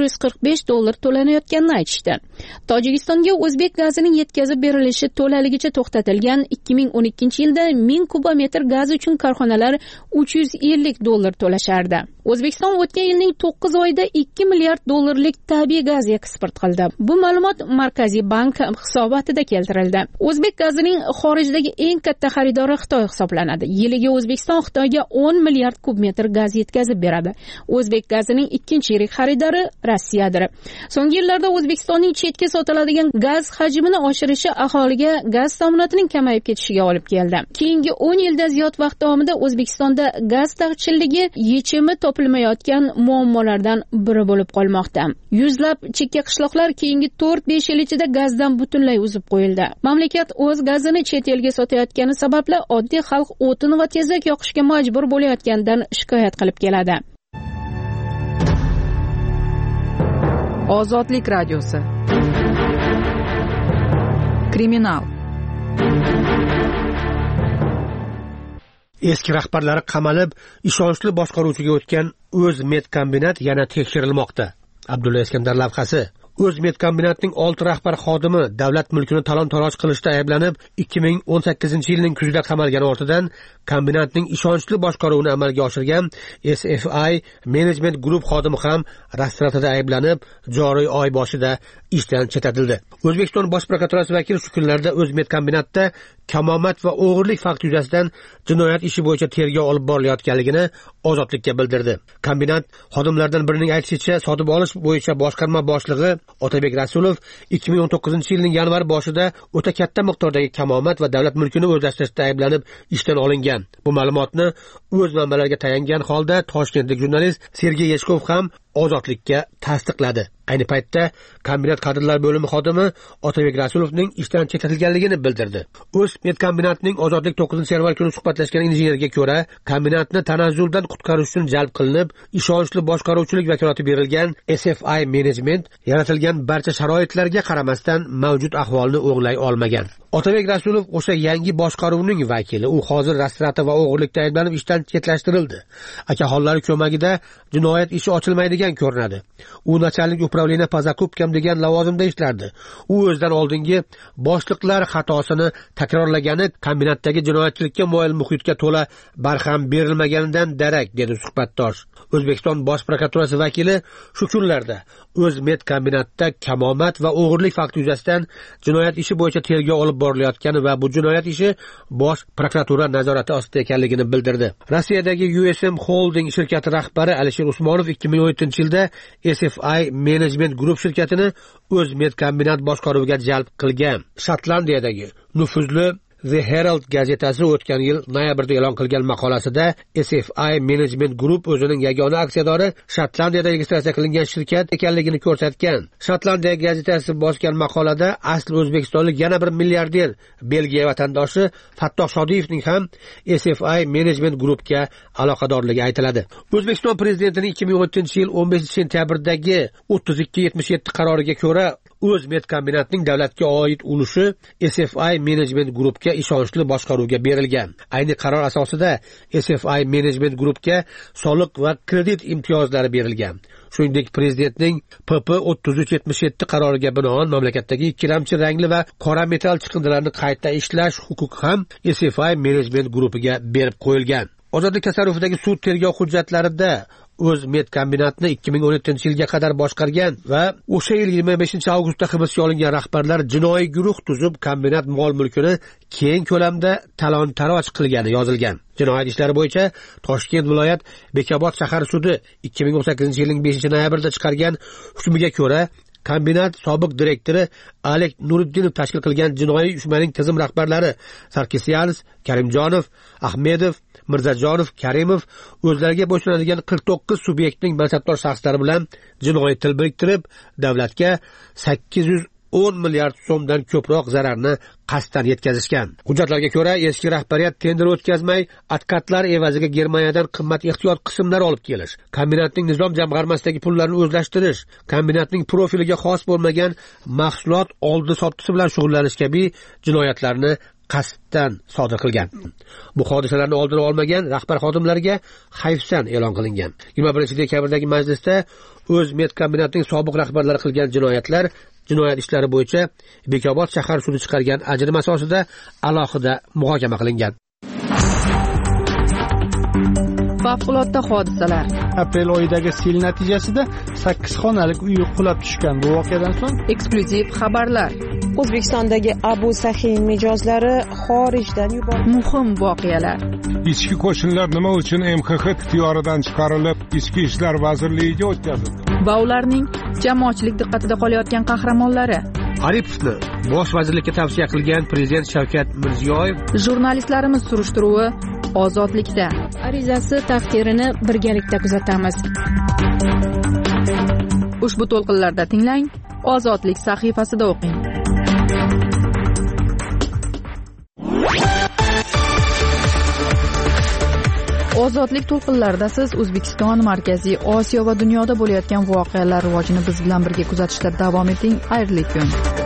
$145 to'lanayotganini aytishdi. Tojikistonga o'zbek gazining yetkazib berilishi to'laligicha to'xtatilgan 2012-yilda 1000 kubometr gaz uchun korxonalar $350 to'lashardi. O'zbekiston o'tgan yilning 9 oyida 2 milliard dollarlik tabiiy gaz eksport qildi. Bu ma'lumot Markaziy bank hisobotida keltirildi. O'zbek gazining xorijdagi eng katta xaridori Xitoy hisoblanadi. Yiliga O'zbekiston Xitoyga 10 milliard kub metr gaz yetkazib beradi. O'zbek gazining ikkinchi yirik xaridori Rossiyadir. So'nggi yillarda O'zbekistonning chetga sotiladigan gaz hajmini oshirishi aholiga gaz ta'minotining kamayib ketishiga olib keldi. Keyingi 10 yilda ziyod vaqt davomida O'zbekistonda gaz taqchilligi yechimi topilmayotgan muammolardan biri bo'lib qolmoqda. Yuzlab chekka qishloqlar keyingi 4-5 yil ichida gazdan butunlay uzib qo'yildi. Mamlakat o'z gazini chet elga sotayotgani sababli oddiy xalq o'tin va tezak yoqishga majbur bo'layotganidan shikoyat qilib keladi. Ozodlik radiosi. Kriminal. Eski rahbarlari qamalib, ishonchli boshqaruvchiga o'tgan O'zmet kombinat yana tekshirilmoqda. Abdulla Iskandar lavhasi. O'zmet kombinatining 6 rahbar xodimi davlat mulkini talon-taroj qilishda ayblanib, 2018-yilning kuzida qamalgani ortidan kombinatning ishonchli boshqaruvini amalga oshirgan SFI Management Group xodimi ham rastratida ayblanib, joriy oy boshida ishdan chetlatildi. O'zbekiston Bosh prokuraturasi vakili shu kunlarda O'zmet kombinatda kamomat va o'g'irlik fakti yuzasidan jinoyat ishi bo'yicha tergov olib borilayotganligini Ozodlikka bildirdi. Kombinat xodimlaridan birining aytishicha, sotib olish bo'yicha boshqarma boshlig'i Otabek Rasulov 2019-yilning yanvar boshida o'ta katta miqdordagi kamomat va davlat mulkini o'zlashtirishda ayblanib ishdan olingan. Bu ma'lumotni o'z manbalariga tayangan holda toshkentlik jurnalist Sergey Yeshkov ham Ozodlikka tasdiqladi. Ayni paytda kombinat kadrlar bo'limi xodimi Otabek Rasulovning ishdan chetlatilganligini bildirdi. O'zmet kombinatining Ozodlik 9-yanvar kuni suhbatlashgan injenerga ko'ra, kombinatni tanazzuldan qutqarish uchun jalb qilinib, ishonchli boshqaruvchilik vakolati berilgan SFI Management yaratilgan barcha sharoitlarga qaramasdan mavjud ahvolni o'nglay olmagan. Otabek Rasulov o'sha yangi boshqaruvning vakili. U hozir rastrati va o'g'irlikda ayblanib ishdan chetlashtirildi. Akaxonlari ko'magida jinoyat ishi ochilmaydigan ko'rinadi. U nachalnik upravleniya по закупкам degan lavozimda ishlardi. U o'zidan oldingi boshliqlar xatosini takrorlagani kombinatdagi jinoyatchilikka moyil muhitga to'la barham berilmaganidan darak, dedi suhbatdosh. O'zbekiston Bosh prokuraturasi vakili shu kunlarda O'zmet kombinatda kamomat va o'g'irlik fakti yuzasidan jinoyat ishi bo'yicha tergov olib borilayotgani va bu jinoyat ishi Bosh prokuratura nazorati ostida ekanligini bildirdi. Rossiyadagi USM Holding shirkati rahbari Alisher Usmonov 2017-yilda SFI Management Group shirkatini O'zmet kombinat boshqaruviga jalb qilgan. Shotlandiyadagi nufuzli The Herald gazetasi o'tgan yil noyabrda e'lon qilgan maqolasida SFI Management Group o'zining yagona aksiyadori Shotlandiyada registratsiya qilingan shirkat ekanligini ko'rsatgan. Shotlandiya gazetasi bosgan maqolada asli o'zbekistonlik yana bir milliarder Belgiya vatandoshi Fattoh Shodiyevning ham SFI Management Groupga aloqadorligi aytiladi. O'zbekiston prezidentining 2017-yil 15-sentyabrdagi 3277 qaroriga ko'ra O'zmet kombinatining davlatga oid ulushi SFI Management Groupga ishonchli boshqaruvga berilgan. Ayni qaror asosida SFI Management Groupga soliq va kredit imtiyozlari berilgan. Shuningdek, prezidentning PP 3377 qaroriga binoan mamlakatdagi ikkilamchi rangli va qora metall chiqindilarini qayta ishlash huquqi ham SFI Management Groupiga berib qo'yilgan. Ozodlik tasarrufidagi sud tergov hujjatlarida O'zmet kombinatni 2017-yilga qadar boshqargan va o'sha yil 25-avgustda hibsga olingan rahbarlar jinoiy guruh tuzib, kombinat mol-mulkini keng ko'lamda talon-taroj qilgani yozilgan. Jinoyat ishlari bo'yicha Toshkent viloyat Bekobod shahar sudi 2018-yilning 5-noyabrida chiqargan hukmiga ko'ra, kombinat sobiq direktori Alek Nuriddinov tashkil qilgan jinoiy uyushmaning tizim rahbarlari Sarkisyanov, Karimjonov, Ahmedov, Mirzajonov, Karimov o'zlariga bo'ysunadigan 49 subyektning mansabdor shaxslari bilan jinoiy til biriktirib, davlatga 810 milliard so'mdan ko'proq zararni qasddan yetkazishgan. Hujjatlarga ko'ra, eski rahbariyat tender o'tkazmay, advokatlar evaziga Germaniyadan qimmat ehtiyot qismlar olib kelish, kombinatning nizom jamg'armasidagi pullarni o'zlashtirish, kombinatning profiliga xos bo'lmagan mahsulot oldi-sotdisi bilan shug'ullanish kabi jinoyatlarni qasddan sodir qilgan. Bu hodisalarni oldini olmagan rahbar xodimlarga hayfsan e'lon qilingan. 21-dekabrdagi majlisda O'zmet kombinatining sobiq rahbarlari qilgan jinoyat ishlari bo'yicha Bekobod shahar sudi chiqargan ajrim asosida alohida muhokama qilingan. favqulodda hodisalar. Aprel oyidagi sel natijasida 8 xonalik uy qulab tushgan. Bu voqeadan so'ng eksklyuziv xabarlar. O'zbekistondagi Abu Sahiy mijozlari xorijdan yuborildi. Muhim voqealar. Ichki qo'shinlar nima uchun MXX ixtiyoridan chiqarilib, Ichki ishlar vazirligiga o'tkazildi? Va ularning jamoatchilik diqqatida qolayotgan qahramonlari. Aripovni bosh vazirlikka tavsiya qilgan prezident Shavkat Mirziyoyev. Jurnalistlarimiz surishtiruvi Ozodlikda. Arizasi taqdirini birgalikda kuzatamiz. Ushbu to'lqinlarda tinglang, Ozodlik sahifasida o'qing. Ozodlik to'lqinlarida siz O'zbekiston, Markaziy Osiyo va dunyoda bo'layotgan voqealar rivojini biz bilan birga kuzatishda davom eting. Xayrli kun.